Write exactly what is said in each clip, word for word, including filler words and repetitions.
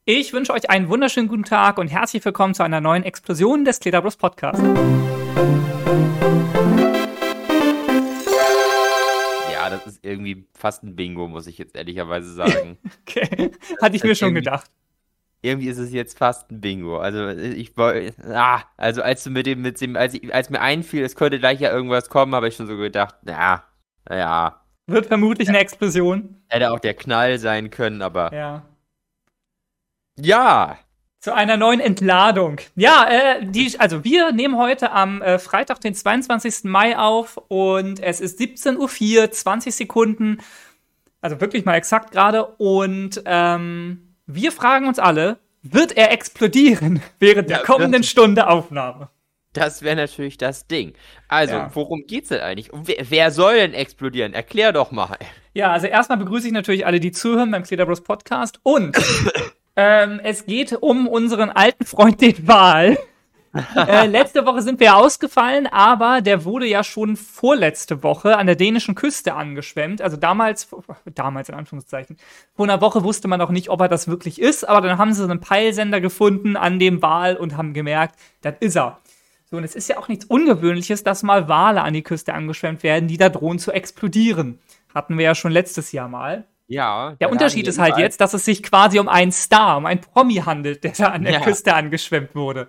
Ich wünsche euch einen wunderschönen guten Tag und herzlich willkommen zu einer neuen Explosion des Kletterbros Podcast. Ja, das ist irgendwie fast ein Bingo, muss ich jetzt ehrlicherweise sagen. Okay, hatte ich mir schon gedacht. Irgendwie ist es jetzt fast ein Bingo. Also ich wollte, ah, also als du mit dem, mit dem, als, ich, als mir einfiel, es könnte gleich ja irgendwas kommen, habe ich schon so gedacht, na, naja. Wird vermutlich eine Explosion. Hätte auch der Knall sein können, aber. Ja. Ja. Zu einer neuen Entladung. Ja, äh, die, also wir nehmen heute am äh, Freitag, den zweiundzwanzigsten Mai auf und es ist siebzehn Uhr vier, zwanzig Sekunden, also wirklich mal exakt gerade und ähm, wir fragen uns alle, wird er explodieren während der Ja, kommenden das, Stunde Aufnahme? Das wäre natürlich das Ding. Also, Ja. worum geht's denn eigentlich? Und wer, wer soll denn explodieren? Erklär doch mal. Ja, also erstmal begrüße ich natürlich alle, die zuhören beim Kletterbros Podcast und ähm, es geht um unseren alten Freund, den Wal. äh, letzte Woche sind wir ausgefallen, aber der wurde ja schon vorletzte Woche an der dänischen Küste angeschwemmt. Also damals, damals in Anführungszeichen, vor einer Woche wusste man noch nicht, ob er das wirklich ist, aber dann haben sie einen Peilsender gefunden an dem Wal und haben gemerkt, das ist er. So, und es ist ja auch nichts Ungewöhnliches, dass mal Wale an die Küste angeschwemmt werden, die da drohen zu explodieren. Hatten wir ja schon letztes Jahr mal. Ja. Der Unterschied ist halt jetzt, dass es sich quasi um einen Star, um einen Promi handelt, der da an der Ja. Küste angeschwemmt wurde.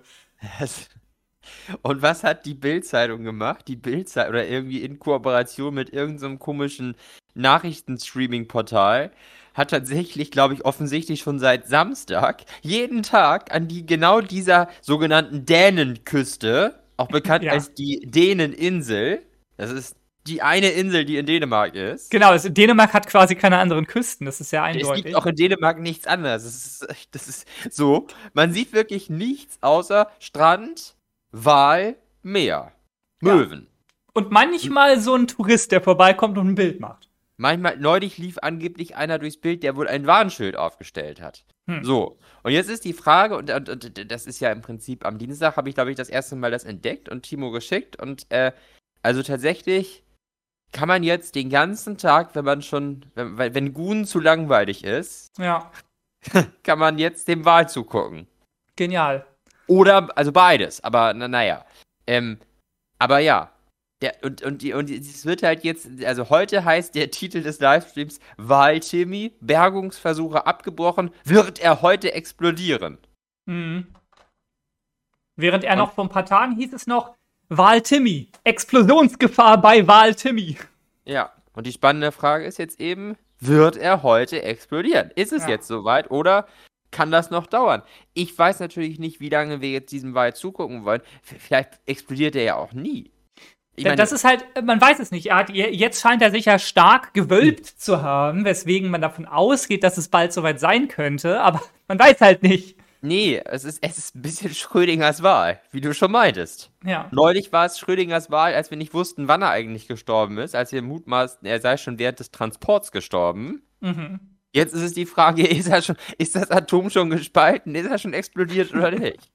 Und was hat die Bild-Zeitung gemacht? Die Bild-Zeitung, oder irgendwie in Kooperation mit irgendeinem so komischen Nachrichten-Streaming-Portal, hat tatsächlich, glaube ich, offensichtlich schon seit Samstag jeden Tag an die genau dieser sogenannten Dänenküste, auch bekannt Ja. als die Däneninsel, das ist die eine Insel, die in Dänemark ist. Genau, also Dänemark hat quasi keine anderen Küsten, das ist ja Es eindeutig. gibt auch in Dänemark nichts anderes. Das ist, das ist so, man sieht wirklich nichts außer Strand, Wal, Meer, Möwen. Und manchmal so ein Tourist, der vorbeikommt und ein Bild macht. Manchmal, neulich lief angeblich einer durchs Bild, der wohl ein Warnschild aufgestellt hat. Hm. So, und jetzt ist die Frage, und, und, und das ist ja im Prinzip am Dienstag, habe ich, glaube ich, das erste Mal das entdeckt und Timo geschickt. Und äh, also tatsächlich kann man jetzt den ganzen Tag, wenn man schon, wenn, wenn Gun zu langweilig ist, Ja, kann man jetzt dem Wal zugucken. genial. Oder, also beides, aber na, naja. Ähm, aber ja. Der, und, und, die, und es wird halt jetzt, also heute heißt der Titel des Livestreams Wal-Timmy, Bergungsversuche abgebrochen, wird er heute explodieren? Mhm. Während er noch vor ein paar Tagen hieß es noch Wal-Timmy, Explosionsgefahr bei Wal-Timmy. Ja, und die spannende Frage ist jetzt eben, wird er heute explodieren? Ist es Ja. jetzt soweit oder kann das noch dauern? Ich weiß natürlich nicht, wie lange wir jetzt diesem Wal zugucken wollen. V- Vielleicht explodiert er ja auch nie. Ich Da- meine, das ist halt, man weiß es nicht. Er hat, jetzt scheint er sich ja stark gewölbt zu haben, weswegen man davon ausgeht, dass es bald soweit sein könnte, aber man weiß halt nicht. nee, es ist, es ist ein bisschen Schrödingers Wal, wie du schon meintest. Ja. Neulich war es Schrödingers Wal, als wir nicht wussten, wann er eigentlich gestorben ist, als wir mutmaßten, er sei schon während des Transports gestorben. Mhm. Jetzt ist es die Frage, ist, er schon, ist das Atom schon gespalten? Ist er schon explodiert oder nicht?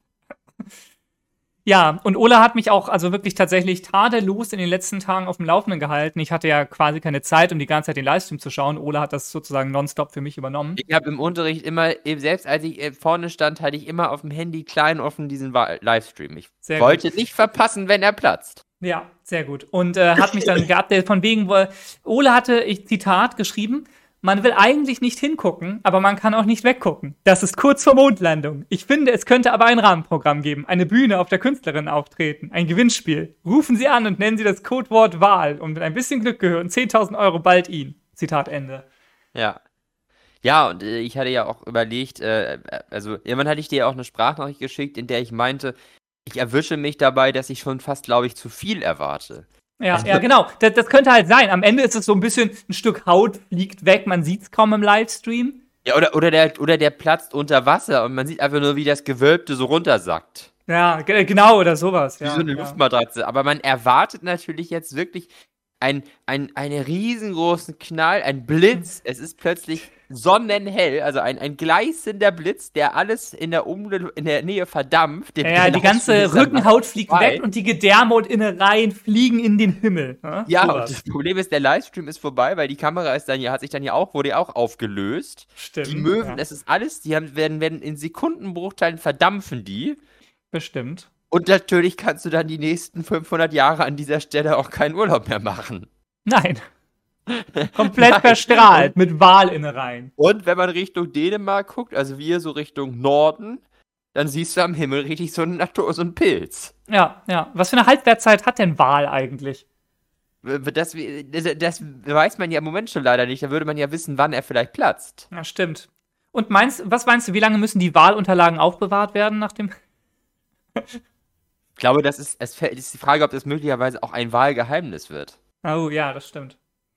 Ja, und Ola hat mich auch also wirklich tatsächlich tadellos in den letzten Tagen auf dem Laufenden gehalten. Ich hatte ja quasi keine Zeit, um die ganze Zeit den Livestream zu schauen. Ola hat das sozusagen nonstop für mich übernommen. Ich habe im Unterricht immer, selbst als ich äh, vorne stand, hatte ich immer auf dem Handy klein offen diesen Wa- Livestream. Ich Sehr wollte gut. nicht verpassen, wenn er platzt. Ja, sehr gut. Und äh, hat mich dann geupdatet von wegen, wo Ola hatte, ich Zitat, geschrieben, man will eigentlich nicht hingucken, aber man kann auch nicht weggucken. Das ist kurz vor Mondlandung. Ich finde, es könnte aber ein Rahmenprogramm geben, eine Bühne, auf der Künstlerinnen auftreten, ein Gewinnspiel. Rufen Sie an und nennen Sie das Codewort Wahl und mit ein bisschen Glück gehören zehntausend Euro bald Ihnen. Zitat Ende. Ja. Ja, und äh, ich hatte ja auch überlegt, äh, also irgendwann hatte ich dir ja auch eine Sprachnachricht geschickt, in der ich meinte, ich erwische mich dabei, dass ich schon fast, glaube ich, zu viel erwarte. Ja, ja, genau. Das, das könnte halt sein. Am Ende ist es so ein bisschen, ein Stück Haut fliegt weg, man sieht es kaum im Livestream. Ja, oder, oder, der, oder der platzt unter Wasser und man sieht einfach nur, wie das Gewölbte so runtersackt. Ja, ge- genau, oder sowas. Wie Ja, so eine ja. Luftmatratze. Aber man erwartet natürlich jetzt wirklich, ein, ein, einen riesengroßen Knall, ein Blitz. Es ist plötzlich sonnenhell, also ein, ein gleißender Blitz, der alles in der, um in der Nähe verdampft. Ja, ja, die ganze Rückenhaut fliegt weg und die Gedärme und Innereien fliegen in den Himmel. Ne? Ja, so und das Problem ist, der Livestream ist vorbei, weil die Kamera ist dann ja, hat sich dann ja auch, wurde ja auch aufgelöst. Stimmt. Die Möwen, ja. das ist alles, die haben, werden, werden in Sekundenbruchteilen verdampfen die. Bestimmt. Und natürlich kannst du dann die nächsten fünfhundert Jahre an dieser Stelle auch keinen Urlaub mehr machen. Nein. Komplett Nein. verstrahlt mit Walinnereien. Und wenn man Richtung Dänemark guckt, also wir so Richtung Norden, dann siehst du am Himmel richtig so einen, Natur, so einen Pilz. Ja, ja. Was für eine Halbwertszeit hat denn Wal eigentlich? Das, das, das weiß man ja im Moment schon leider nicht. Da würde man ja wissen, wann er vielleicht platzt. Ja, stimmt. Und meinst, was meinst du, wie lange müssen die Walunterlagen aufbewahrt werden nach dem... Ich glaube, das ist, es ist die Frage, ob das möglicherweise auch ein Wahlgeheimnis wird. Oh ja, das stimmt.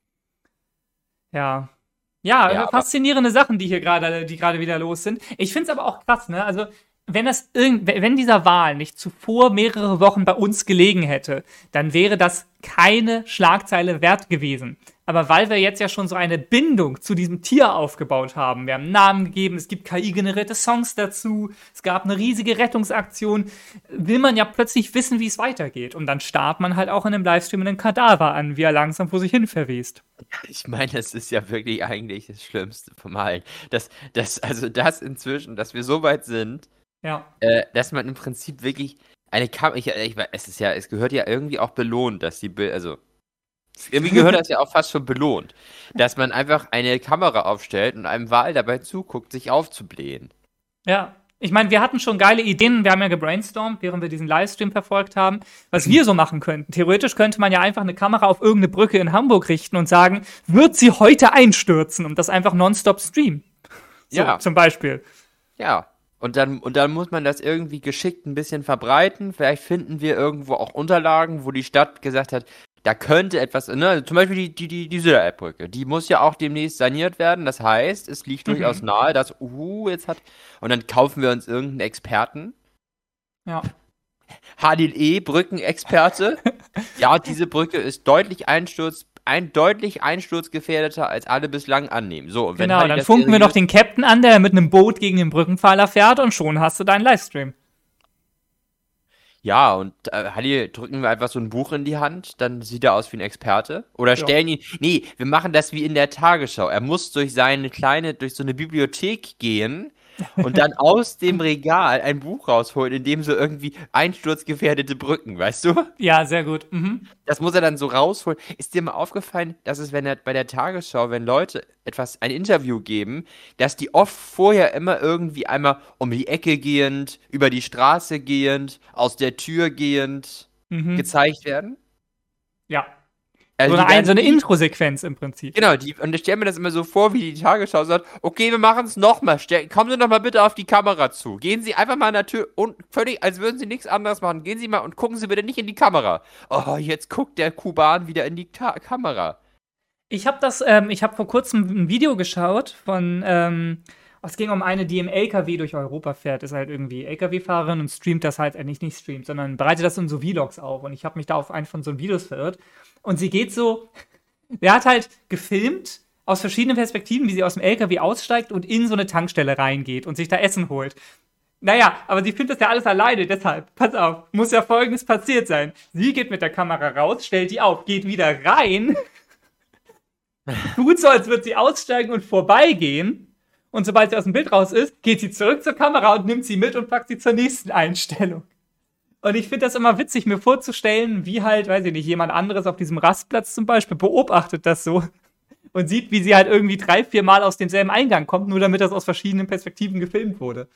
Ja. Ja, Ja, faszinierende Sachen, die hier gerade, die gerade wieder los sind. Ich finde es aber auch krass, ne? Also, wenn das irgend, wenn dieser Wal nicht zuvor mehrere Wochen bei uns gelegen hätte, dann wäre das keine Schlagzeile wert gewesen. Aber weil wir jetzt ja schon so eine Bindung zu diesem Tier aufgebaut haben, wir haben einen Namen gegeben, es gibt K I-generierte Songs dazu, es gab eine riesige Rettungsaktion, will man ja plötzlich wissen, wie es weitergeht. Und dann starrt man halt auch in einem Livestream einen Kadaver an, wie er langsam vor sich hin verwest. Ich meine, das ist ja wirklich eigentlich das Schlimmste vom allen. Das, das, also das inzwischen, dass wir so weit sind, Ja. äh, dass man im Prinzip wirklich eine Kamera, ich, ich, es ist ja, es gehört ja irgendwie auch belohnt, dass die, Bi- also irgendwie gehört das ja auch fast schon belohnt, dass man einfach eine Kamera aufstellt und einem Wal dabei zuguckt, sich aufzublähen. Ja. Ich meine, wir hatten schon geile Ideen, wir haben ja gebrainstormt, während wir diesen Livestream verfolgt haben, was wir so machen könnten. Theoretisch könnte man ja einfach eine Kamera auf irgendeine Brücke in Hamburg richten und sagen, wird sie heute einstürzen und das einfach nonstop streamen. So, Ja. zum Beispiel. Ja. Und dann, und dann muss man das irgendwie geschickt ein bisschen verbreiten. Vielleicht finden wir irgendwo auch Unterlagen, wo die Stadt gesagt hat, da könnte etwas, ne, zum Beispiel die, die, die, die Söder-Brücke, die muss ja auch demnächst saniert werden. Das heißt, es liegt Mhm. durchaus nahe, dass, uh, jetzt hat, und dann kaufen wir uns irgendeinen Experten. Ja. H D E-Brückenexperte. Ja, diese Brücke ist deutlich Einsturz, ein, deutlich einsturzgefährdeter, als alle bislang annehmen. So, und wenn Genau, Hadi dann das funken wir seriös- noch den Captain an, der mit einem Boot gegen den Brückenpfeiler fährt und schon hast du deinen Livestream. Ja, und äh, Halli, drücken wir einfach so ein Buch in die Hand, dann sieht er aus wie ein Experte. Oder Ja. stellen ihn. Nee, wir machen das wie in der Tagesschau. Er muss durch seine kleine, durch so eine Bibliothek gehen und dann aus dem Regal ein Buch rausholen, in dem so irgendwie einsturzgefährdete Brücken, weißt du? Ja, sehr gut. Mhm. Das muss er dann so rausholen. Ist dir mal aufgefallen, dass es, wenn er bei der Tagesschau, wenn Leute etwas, ein Interview geben, dass die oft vorher immer irgendwie einmal um die Ecke gehend, über die Straße gehend, aus der Tür gehend Mhm. gezeigt werden? Ja. Also So die eine, ein, werden so eine nie- Intro-Sequenz im Prinzip. Genau, die, und ich stelle mir das immer so vor, wie die Tagesschau sagt, okay, wir machen es nochmal, kommen Sie doch mal bitte auf die Kamera zu. Gehen Sie einfach mal an der Tür und völlig, als würden Sie nichts anderes machen, gehen Sie mal und gucken Sie bitte nicht in die Kamera. Oh, jetzt guckt der Kuban wieder in die Ta Kamera. Ich habe das, ähm, ich habe vor kurzem ein Video geschaut von, ähm, es ging um eine, die im L K W durch Europa fährt, ist halt irgendwie L K W-Fahrerin und streamt das halt, äh, nicht, nicht streamt, sondern bereitet das in so Vlogs auf. Und ich habe mich da auf einen von so Videos verirrt. Und sie geht so, der hat halt gefilmt aus verschiedenen Perspektiven, wie sie aus dem L K W aussteigt und in so eine Tankstelle reingeht und sich da Essen holt. Naja, aber sie filmt das ja alles alleine, deshalb, pass auf, muss ja Folgendes passiert sein. Sie geht mit der Kamera raus, stellt die auf, geht wieder rein, tut so, als würde sie aussteigen und vorbeigehen. Und sobald sie aus dem Bild raus ist, geht sie zurück zur Kamera und nimmt sie mit und packt sie zur nächsten Einstellung. Und ich finde das immer witzig, mir vorzustellen, wie halt, weiß ich nicht, jemand anderes auf diesem Rastplatz zum Beispiel beobachtet das so und sieht, wie sie halt irgendwie drei, vier Mal aus demselben Eingang kommt, nur damit das aus verschiedenen Perspektiven gefilmt wurde.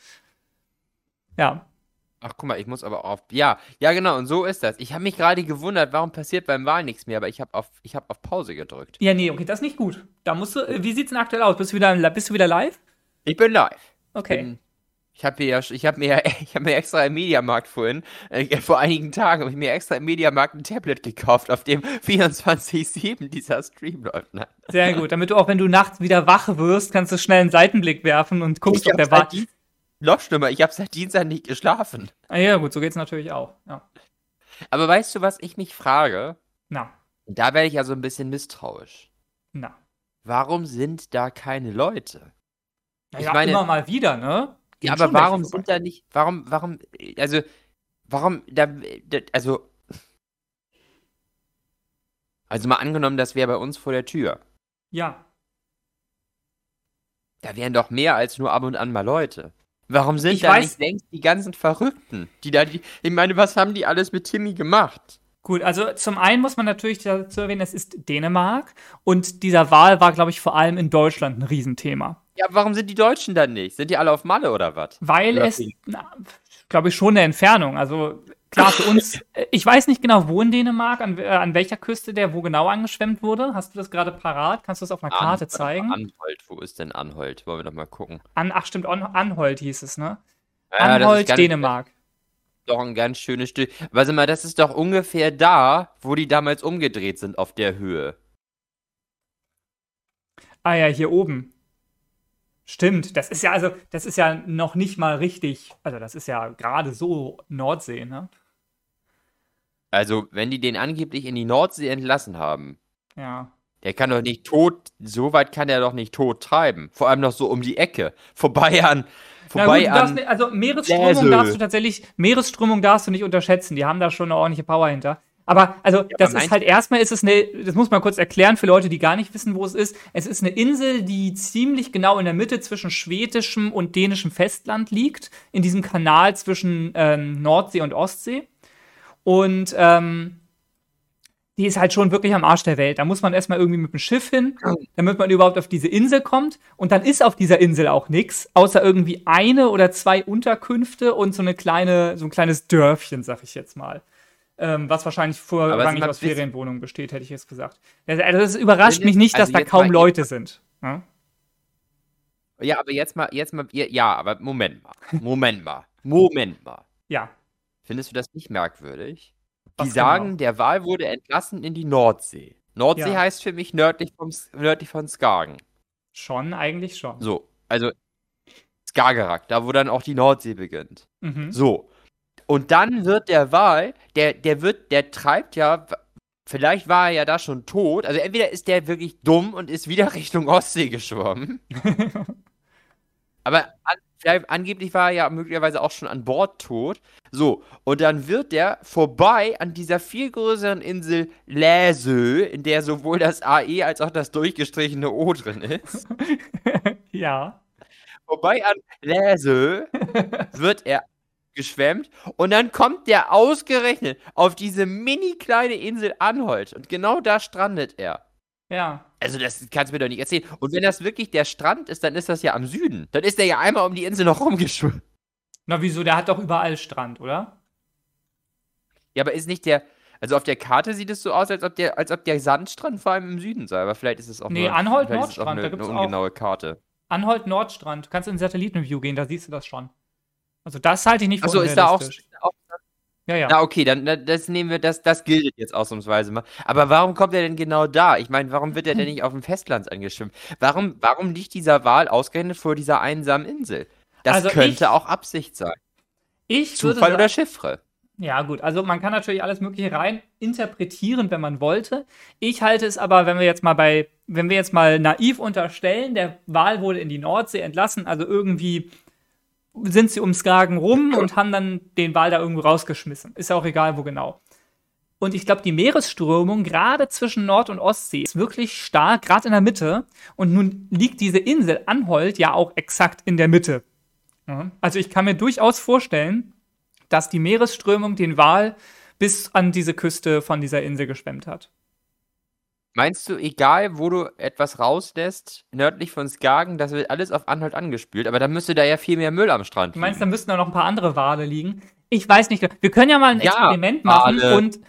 Ja. Ach, guck mal, ich muss aber auf. Ja, ja, genau, und so ist das. Ich habe mich gerade gewundert, warum passiert beim Wahl nichts mehr, aber ich habe auf, ich hab auf Pause gedrückt. Ja, nee, okay, das ist nicht gut. Da musst du, wie sieht's denn aktuell aus? Bist du wieder, bist du wieder live? Ich bin live. Okay. Bin, ich habe mir, ja, ich hab mir, ich hab mir extra im Mediamarkt vorhin, äh, vor einigen Tagen, habe ich mir extra im Mediamarkt ein Tablet gekauft, auf dem vierundzwanzig sieben dieser Stream läuft. Ne? Sehr gut, damit du auch, wenn du nachts wieder wach wirst, kannst du schnell einen Seitenblick werfen und guckst, Ich ob der hab war. seit Dien- Noch schlimmer, ich habe seit Dienstag nicht geschlafen. Ah, ja, gut, so geht's natürlich auch. Ja. Aber weißt du, was ich mich frage? Na. Und da werde ich ja so ein bisschen misstrauisch. Na. Warum sind da keine Leute? Naja, Ich meine- immer mal wieder, ne? Ja, Gehen aber schon welche warum vorbei. sind da nicht, warum, warum, also, warum, da, da, also, also mal angenommen, das wäre bei uns vor der Tür. Ja. Da wären doch mehr als nur ab und an mal Leute. Warum sind Ich da weiß- nicht längst die ganzen Verrückten, die da, die, ich meine, was haben die alles mit Timmy gemacht? Gut, also zum einen muss man natürlich dazu erwähnen, es ist Dänemark und dieser Wal war, glaube ich, vor allem in Deutschland ein Riesenthema. Ja, warum sind die Deutschen dann nicht? Sind die alle auf Malle oder was? Weil Oder es, wie? glaube ich, schon eine Entfernung. Also klar, für uns, äh, ich weiß nicht genau, wo in Dänemark, an, äh, an welcher Küste der wo genau angeschwemmt wurde. Hast du das gerade parat? Kannst du das auf einer Karte An- zeigen? Anholt, wo ist denn Anholt? Wollen wir doch mal gucken. An, ach stimmt, An, Anholt hieß es, ne? Ja, das ist Anholt, ganz- Dänemark. Doch ein ganz schönes Stück. Aber sag mal, das ist doch ungefähr da, wo die damals umgedreht sind auf der Höhe. Ah ja, hier oben. Stimmt, das ist ja also, das ist ja noch nicht mal richtig, also das ist ja gerade so Nordsee, ne? Also, wenn die den angeblich in die Nordsee entlassen haben, Ja. der kann doch nicht tot, so weit kann er doch nicht tot treiben. Vor allem noch so um die Ecke. Vorbei an, Na vorbei gut, du darfst an. nicht, also Meeresströmung Läsel. darfst du tatsächlich, Meeresströmung darfst du nicht unterschätzen. Die haben da schon eine ordentliche Power hinter. Aber also das aber ist halt erstmal ist es eine, das muss man kurz erklären für Leute, die gar nicht wissen, wo es ist. Es ist eine Insel, die ziemlich genau in der Mitte zwischen schwedischem und dänischem Festland liegt, in diesem Kanal zwischen ähm, Nordsee und Ostsee. Und ähm, die ist halt schon wirklich am Arsch der Welt. Da muss man erstmal irgendwie mit dem Schiff hin, damit man überhaupt auf diese Insel kommt. Und dann ist auf dieser Insel auch nichts, außer irgendwie eine oder zwei Unterkünfte und so eine kleine, so ein kleines Dörfchen, sag ich jetzt mal. Ähm, was wahrscheinlich vorrangig mal aus wissen- Ferienwohnungen besteht, hätte ich jetzt gesagt. Also es überrascht Wenn mich es- nicht, dass also da jetzt kaum mal- Leute sind. Ja? Ja, aber jetzt mal, jetzt mal, ja, aber Moment mal. Moment mal. Moment mal. Ja. Findest du das nicht merkwürdig? Die Was sagen, genau? der Wal wurde entlassen in die Nordsee. Nordsee Ja. heißt für mich nördlich, vom, nördlich von Skagen. Schon, eigentlich schon. So, also Skagerrak, da wo dann auch die Nordsee beginnt. Mhm. So. Und dann wird der Wal, der, der wird, der treibt ja, vielleicht war er ja da schon tot, also entweder ist der wirklich dumm und ist wieder Richtung Ostsee geschwommen, aber an, vielleicht, angeblich war er ja möglicherweise auch schon an Bord tot. So, und dann wird der vorbei an dieser viel größeren Insel Läsö, in der sowohl das A E als auch das durchgestrichene O drin ist. Ja. Vorbei an Läsö wird er geschwemmt und dann kommt der ausgerechnet auf diese mini kleine Insel Anholt und genau da strandet er. Ja. Also das kannst du mir doch nicht erzählen. Und wenn das wirklich der Strand ist, dann ist das ja am Süden. Dann ist er ja einmal um die Insel noch rumgeschwommen. Na wieso, der hat doch überall Strand, oder? Ja, aber ist nicht der, also auf der Karte sieht es so aus, als ob der, als ob der Sandstrand vor allem im Süden sei, aber vielleicht ist es auch Nee, nur, Anholt, vielleicht ist es auch Nordstrand, eine, da eine gibt's auch- ungenaue Karte. Anholt Nordstrand. Du kannst in Satellitenview gehen, da siehst du das schon. Also das halte ich nicht für Achso, ist da auch, unrealistisch. auch Ja, ja. Na, okay, dann dann- das nehmen wir, das, das gilt jetzt ausnahmsweise mal. Aber warum kommt er denn genau da? Ich meine, warum wird er denn nicht auf dem Festland angeschwimmt? Warum, warum liegt dieser Wal ausgerechnet vor dieser einsamen Insel? Das Also könnte ich- auch Absicht sein. Ich würde Zufall sa- oder Chiffre. Ja, gut. Also man kann natürlich alles Mögliche rein interpretieren, wenn man wollte. Ich halte es aber, wenn wir jetzt mal bei, wenn wir jetzt mal naiv unterstellen, der Wal wurde in die Nordsee entlassen, also irgendwie sind sie um Skagen rum und haben dann den Wal da irgendwo rausgeschmissen. Ist ja auch egal, wo genau. Und ich glaube, die Meeresströmung gerade zwischen Nord- und Ostsee ist wirklich stark, gerade in der Mitte. Und nun liegt diese Insel Anholt ja auch exakt in der Mitte. Ja. Also ich kann mir durchaus vorstellen, dass die Meeresströmung den Wal bis an diese Küste von dieser Insel geschwemmt hat. Meinst du, egal wo du etwas rauslässt, nördlich von Skagen, das wird alles auf Anhalt angespült, aber dann müsste da ja viel mehr Müll am Strand Du meinst, da liegen. müssten da noch ein paar andere Wale liegen? Ich weiß nicht. Wir können ja mal ein Ja, Experiment machen Wale. und.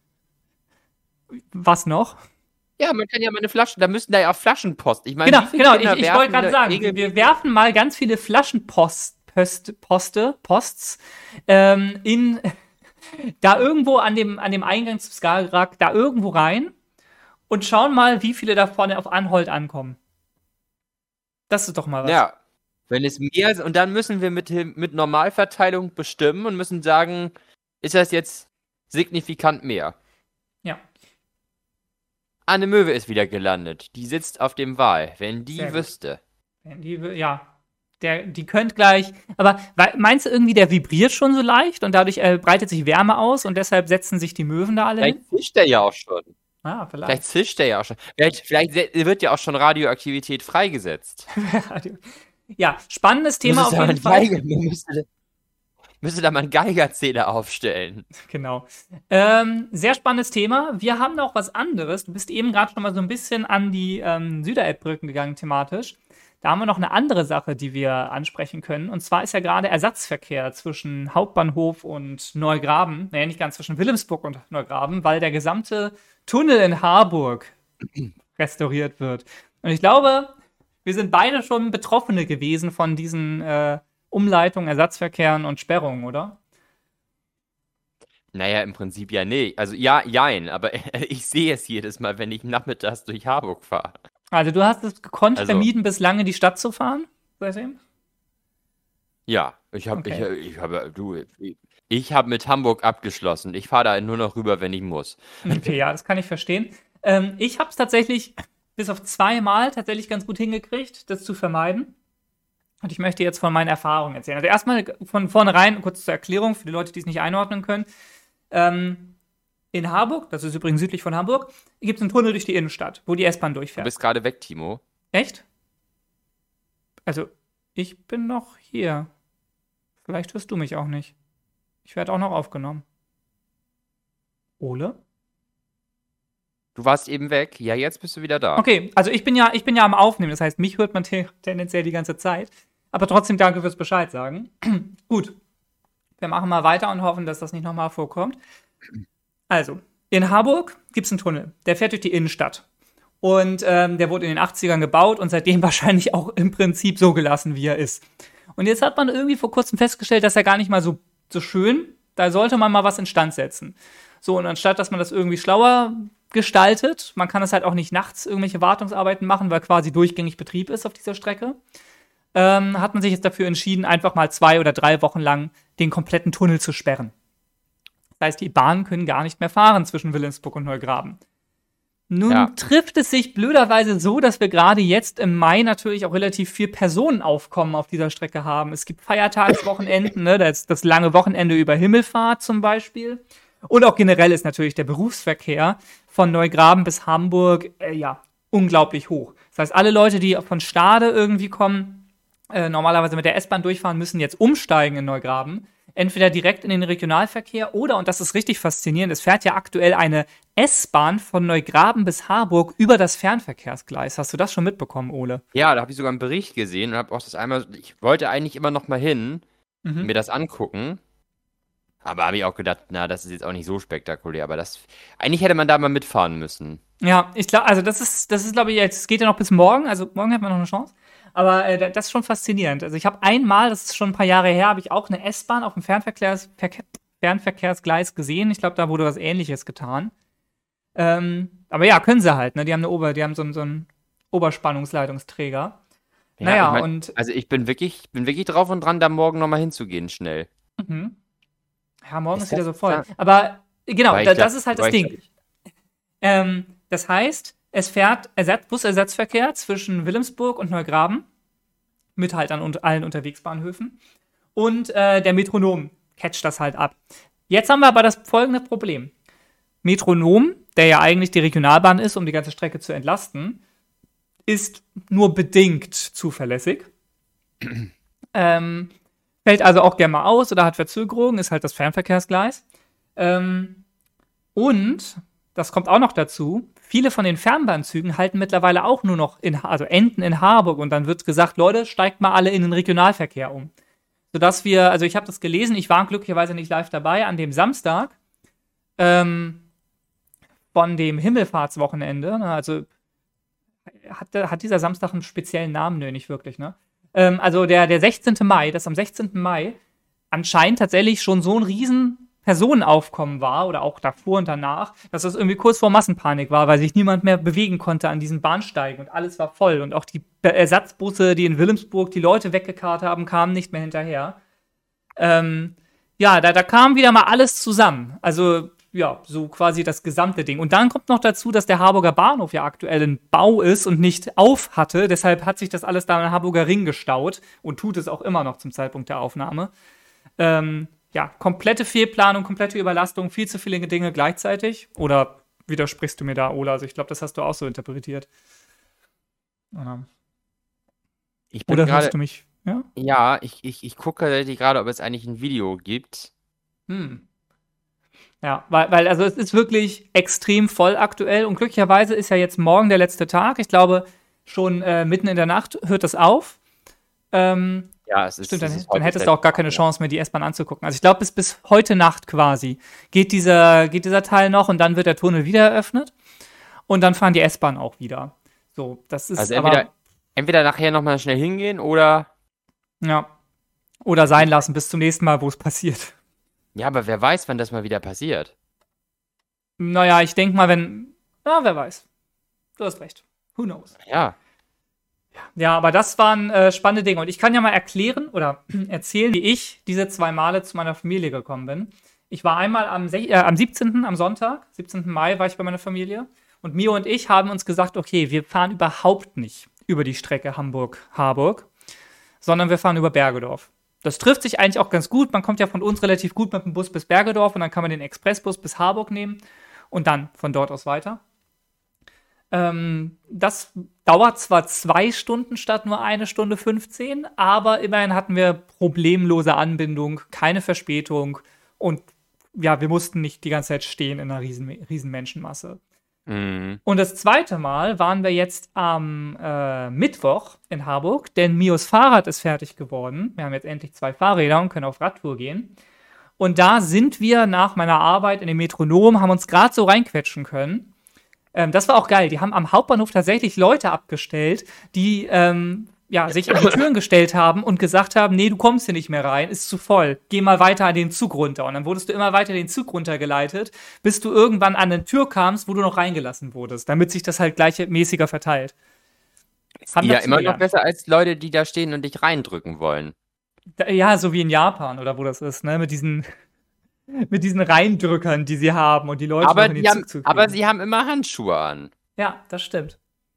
Was noch? Ja, man kann ja mal eine Flasche, da müssten da ja auch Flaschenpost. Ich meine, Genau, wie viele genau. Kinder Ich, ich werfen wollte gerade da sagen, regel- wir werfen mal ganz viele Flaschenpost, Post, Poste, Posts ähm, in da irgendwo an dem, an dem Eingang zum Skagerrak, da irgendwo rein und schauen mal, wie viele da vorne auf Anholt ankommen. Das ist doch mal was. Ja, wenn es mehr ist, und dann müssen wir mit, dem- mit Normalverteilung bestimmen und müssen sagen, ist das jetzt signifikant mehr? Ja. Anne Möwe ist wieder gelandet. Die sitzt auf dem Wal. Wenn die Sehr gut. wüsste. Wenn die, will- ja, der, die könnte gleich, aber wei- meinst du irgendwie, der vibriert schon so leicht und dadurch äh, breitet sich Wärme aus und deshalb setzen sich die Möwen da alle hin? Vielleicht zischt der ja auch schon. Ah, Vielleicht vielleicht. zischt der ja auch schon. Vielleicht, vielleicht se- wird ja auch schon Radioaktivität freigesetzt. Ja, spannendes Thema auf Müsste da jeden mal einen Fall. Geiger, müsste, müsste da mal einen Geigerzähler aufstellen. Genau. Ähm, sehr spannendes Thema. Wir haben noch was anderes. Du bist eben gerade schon mal so ein bisschen an die ähm, Süderelbbrücken gegangen thematisch. Da haben wir noch eine andere Sache, die wir ansprechen können. Und zwar ist ja gerade Ersatzverkehr zwischen Hauptbahnhof und Neugraben. Naja, nicht ganz zwischen Wilhelmsburg und Neugraben, weil der gesamte Tunnel in Harburg restauriert wird. Und ich glaube, wir sind beide schon Betroffene gewesen von diesen äh, Umleitungen, Ersatzverkehren und Sperrungen, oder? Naja, im Prinzip ja nee. Also ja, jein, aber ich sehe es jedes Mal, wenn ich nachmittags durch Harburg fahre. Also du hast es gekonnt Also, vermieden, bislang in die Stadt zu fahren, seitdem? ja, ich habe ich, Okay. ich habe du ich habe mit Hamburg abgeschlossen. Ich fahre da nur noch rüber, wenn ich muss. Okay, ja, das kann ich verstehen. Ähm, ich habe es tatsächlich bis auf zweimal tatsächlich ganz gut hingekriegt, das zu vermeiden. Und ich möchte jetzt von meinen Erfahrungen erzählen. Also erstmal von vornherein, kurz zur Erklärung für die Leute, die es nicht einordnen können. Ähm, in Harburg, das ist übrigens südlich von Hamburg, gibt es einen Tunnel durch die Innenstadt, wo die S-Bahn Du durchfährt. bist gerade weg, Timo. Echt? Also, ich bin noch hier. Vielleicht hörst du mich auch nicht. Ich werde auch noch aufgenommen. Ole? Du warst eben weg. Ja, jetzt bist du wieder da. Okay, also ich bin ja, ich bin ja am Aufnehmen, das heißt, mich hört man te tendenziell die ganze Zeit. Aber trotzdem danke fürs Bescheid sagen. Gut, wir machen mal weiter und hoffen, dass das nicht nochmal vorkommt. Also, in Harburg gibt es einen Tunnel, der fährt durch die Innenstadt. Und ähm, der wurde in den achtzigern gebaut und seitdem wahrscheinlich auch im Prinzip so gelassen, wie er ist. Und jetzt hat man irgendwie vor kurzem festgestellt, dass er gar nicht mal so, so schön, da sollte man mal was instand setzen. So, und anstatt, dass man das irgendwie schlauer gestaltet, man kann das halt auch nicht nachts irgendwelche Wartungsarbeiten machen, weil quasi durchgängig Betrieb ist auf dieser Strecke, ähm, hat man sich jetzt dafür entschieden, einfach mal zwei oder drei Wochen lang den kompletten Tunnel zu sperren. Das heißt, die Bahnen können gar nicht mehr fahren zwischen Wilhelmsburg und Neugraben. Nun Ja. trifft es sich blöderweise so, dass wir gerade jetzt im Mai natürlich auch relativ viel Personenaufkommen auf dieser Strecke haben. Es gibt Feiertagswochenenden, ne, das, das lange Wochenende über Himmelfahrt zum Beispiel. Und auch generell ist natürlich der Berufsverkehr von Neugraben bis Hamburg, äh, ja, unglaublich hoch. Das heißt, alle Leute, die von Stade irgendwie kommen, äh, normalerweise mit der S-Bahn durchfahren, müssen jetzt umsteigen in Neugraben. Entweder direkt in den Regionalverkehr oder, und das ist richtig faszinierend, es fährt ja aktuell eine S-Bahn von Neugraben bis Harburg über das Fernverkehrsgleis. Hast du das schon mitbekommen, Ole? Ja, da habe ich sogar einen Bericht gesehen und habe auch das einmal. Ich wollte eigentlich immer noch mal hin, Mhm. mir das angucken. Aber habe ich auch gedacht, na, das ist jetzt auch nicht so spektakulär. Aber das. Eigentlich hätte man da mal mitfahren müssen. Ja, ich glaube, also das ist, das ist, glaube ich, jetzt, es geht ja noch bis morgen, also morgen hat man noch eine Chance. Aber äh, das ist schon faszinierend. Also ich habe einmal, das ist schon ein paar Jahre her, habe ich auch eine S-Bahn auf dem Fernverkehrs Verke Fernverkehrsgleis gesehen. Ich glaube, da wurde was Ähnliches getan. Ähm, aber ja, können sie halt, ne? Die haben eine Ober, die haben so, einen- so einen Oberspannungsleitungsträger. Ja, Naja, ich mein, und also ich bin wirklich, bin wirklich drauf und dran, da morgen noch mal hinzugehen, schnell. mhm. Ja, morgen ist, Ist wieder das so voll. da? Aber genau, Weil da, ich glaub, das ist halt das weil ich Ding. glaub, Ähm, das heißt, es fährt Ersatz Busersatzverkehr zwischen Wilhelmsburg und Neugraben mit halt an un allen Unterwegsbahnhöfen. Und äh, der Metronom catcht das halt ab. Jetzt haben wir aber das folgende Problem. Metronom, der ja eigentlich die Regionalbahn ist, um die ganze Strecke zu entlasten, ist nur bedingt zuverlässig. ähm, fällt also auch gerne mal aus oder hat Verzögerungen, ist halt das Fernverkehrsgleis. Ähm, und, das kommt auch noch dazu, viele von den Fernbahnzügen halten mittlerweile auch nur noch in, also enden in Harburg und dann wird gesagt, Leute, steigt mal alle in den Regionalverkehr um. Sodass wir, also ich habe das gelesen, ich war glücklicherweise nicht live dabei, an dem Samstag ähm, von dem Himmelfahrtswochenende, ne, also hat, hat dieser Samstag einen speziellen Namen? Nö, nicht wirklich, ne? Ähm, also der, der sechzehnten Mai, das am sechzehnten Mai anscheinend tatsächlich schon so ein riesen Personenaufkommen war oder auch davor und danach, dass das irgendwie kurz vor Massenpanik war, weil sich niemand mehr bewegen konnte an diesen Bahnsteigen und alles war voll und auch die Ersatzbusse, die in Wilhelmsburg die Leute weggekarrt haben, kamen nicht mehr hinterher. Ähm, ja, da, da kam wieder mal alles zusammen. Also ja, so quasi das gesamte Ding. Und dann kommt noch dazu, dass der Harburger Bahnhof ja aktuell in Bau ist und nicht auf hatte. Deshalb hat sich das alles da im Harburger Ring gestaut und tut es auch immer noch zum Zeitpunkt der Aufnahme. Ähm, ja, komplette Fehlplanung, komplette Überlastung, viel zu viele Dinge gleichzeitig. Oder widersprichst du mir da, Ola? Also ich glaube, das hast du auch so interpretiert. Oder, Ich bin oder gerade, hörst du mich? Ja? ja, ich, ich, ich gucke tatsächlich gerade, ob es eigentlich ein Video gibt. Hm. Ja, weil, weil, also es ist wirklich extrem voll aktuell und glücklicherweise ist ja jetzt morgen der letzte Tag. Ich glaube, schon äh, mitten in der Nacht hört das auf. Ähm, Ja, es ist, stimmt, es dann, ist dann heute hättest das du auch gar keine letzte Mal, Chance mehr, die S-Bahn anzugucken. Also ich glaube, bis, bis heute Nacht quasi geht dieser, geht dieser Teil noch und dann wird der Tunnel wieder eröffnet und dann fahren die S-Bahn auch wieder. So, das ja. ist Also aber, entweder, entweder nachher nochmal schnell hingehen oder. ja, oder sein lassen bis zum nächsten Mal, wo es passiert. Ja, aber wer weiß, wann das mal wieder passiert. Naja, ich denke mal, wenn, na, wer weiß. Du hast recht. Who knows? Ja. Ja, aber das waren äh, spannende Dinge. Und ich kann ja mal erklären oder erzählen, wie ich diese zwei Male zu meiner Familie gekommen bin. Ich war einmal am, sech- äh, am siebzehnten, am Sonntag, siebzehnten Mai war ich bei meiner Familie. Und Mio und ich haben uns gesagt, okay, wir fahren überhaupt nicht über die Strecke Hamburg-Harburg, sondern wir fahren über Bergedorf. Das trifft sich eigentlich auch ganz gut. Man kommt ja von uns relativ gut mit dem Bus bis Bergedorf und dann kann man den Expressbus bis Harburg nehmen und dann von dort aus weiter. Ähm, das dauert zwar zwei Stunden statt nur eine Stunde fünfzehn, aber immerhin hatten wir problemlose Anbindung, keine Verspätung und ja, wir mussten nicht die ganze Zeit stehen in einer riesen, riesen Menschenmasse. Mhm. Und das zweite Mal waren wir jetzt am äh, Mittwoch in Harburg, denn Mios Fahrrad ist fertig geworden. Wir haben jetzt endlich zwei Fahrräder und können auf Radtour gehen. Und da sind wir nach meiner Arbeit in dem Metronom, haben uns gerade so reinquetschen können. Ähm, das war auch geil. Die haben am Hauptbahnhof tatsächlich Leute abgestellt, die ähm, ja, sich in die Türen gestellt haben und gesagt haben, nee, du kommst hier nicht mehr rein, ist zu voll. Geh mal weiter an den Zug runter. Und dann wurdest du immer weiter den Zug runtergeleitet, bis du irgendwann an eine Tür kamst, wo du noch reingelassen wurdest, damit sich das halt gleichmäßiger verteilt. Haben Ja, dazu immer noch gelernt. besser als Leute, die da stehen und dich reindrücken wollen. Da- Ja, so wie in Japan oder wo das ist, ne, mit diesen mit diesen Reindrückern, die sie haben und die Leute Aber, noch in den die haben, Zug zu kriegen. aber sie haben immer Handschuhe an. Ja, das stimmt.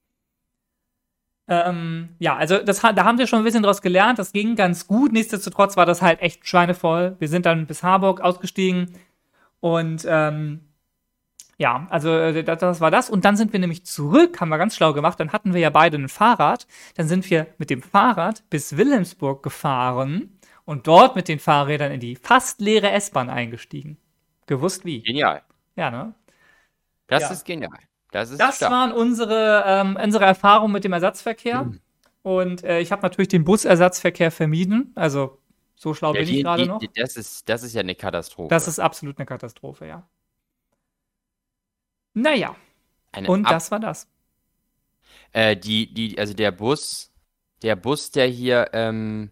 Ähm, ja, also das, ha- da haben wir schon ein bisschen draus gelernt. Das ging ganz gut. Nichtsdestotrotz war das halt echt schweinevoll. Wir sind dann bis Harburg ausgestiegen und ähm, ja, also äh, das, das war das. Und dann sind wir nämlich zurück, haben wir ganz schlau gemacht. Dann hatten wir ja beide ein Fahrrad. Dann sind wir mit dem Fahrrad bis Wilhelmsburg gefahren und dort mit den Fahrrädern in die fast leere S-Bahn eingestiegen. Gewusst wie. Genial. Ja, ne? Das Ja. ist genial. Das ist Das stark. waren unsere, ähm, unsere Erfahrungen mit dem Ersatzverkehr. Und äh, ich habe natürlich den Busersatzverkehr vermieden. Also so schlau Ja, bin die, ich gerade die, noch. die, das, ist, das ist ja eine Katastrophe. Das ist absolut eine Katastrophe, ja. Naja, eine und Ab das war das. äh, die, die, also der Bus, der Bus, der hier, ähm,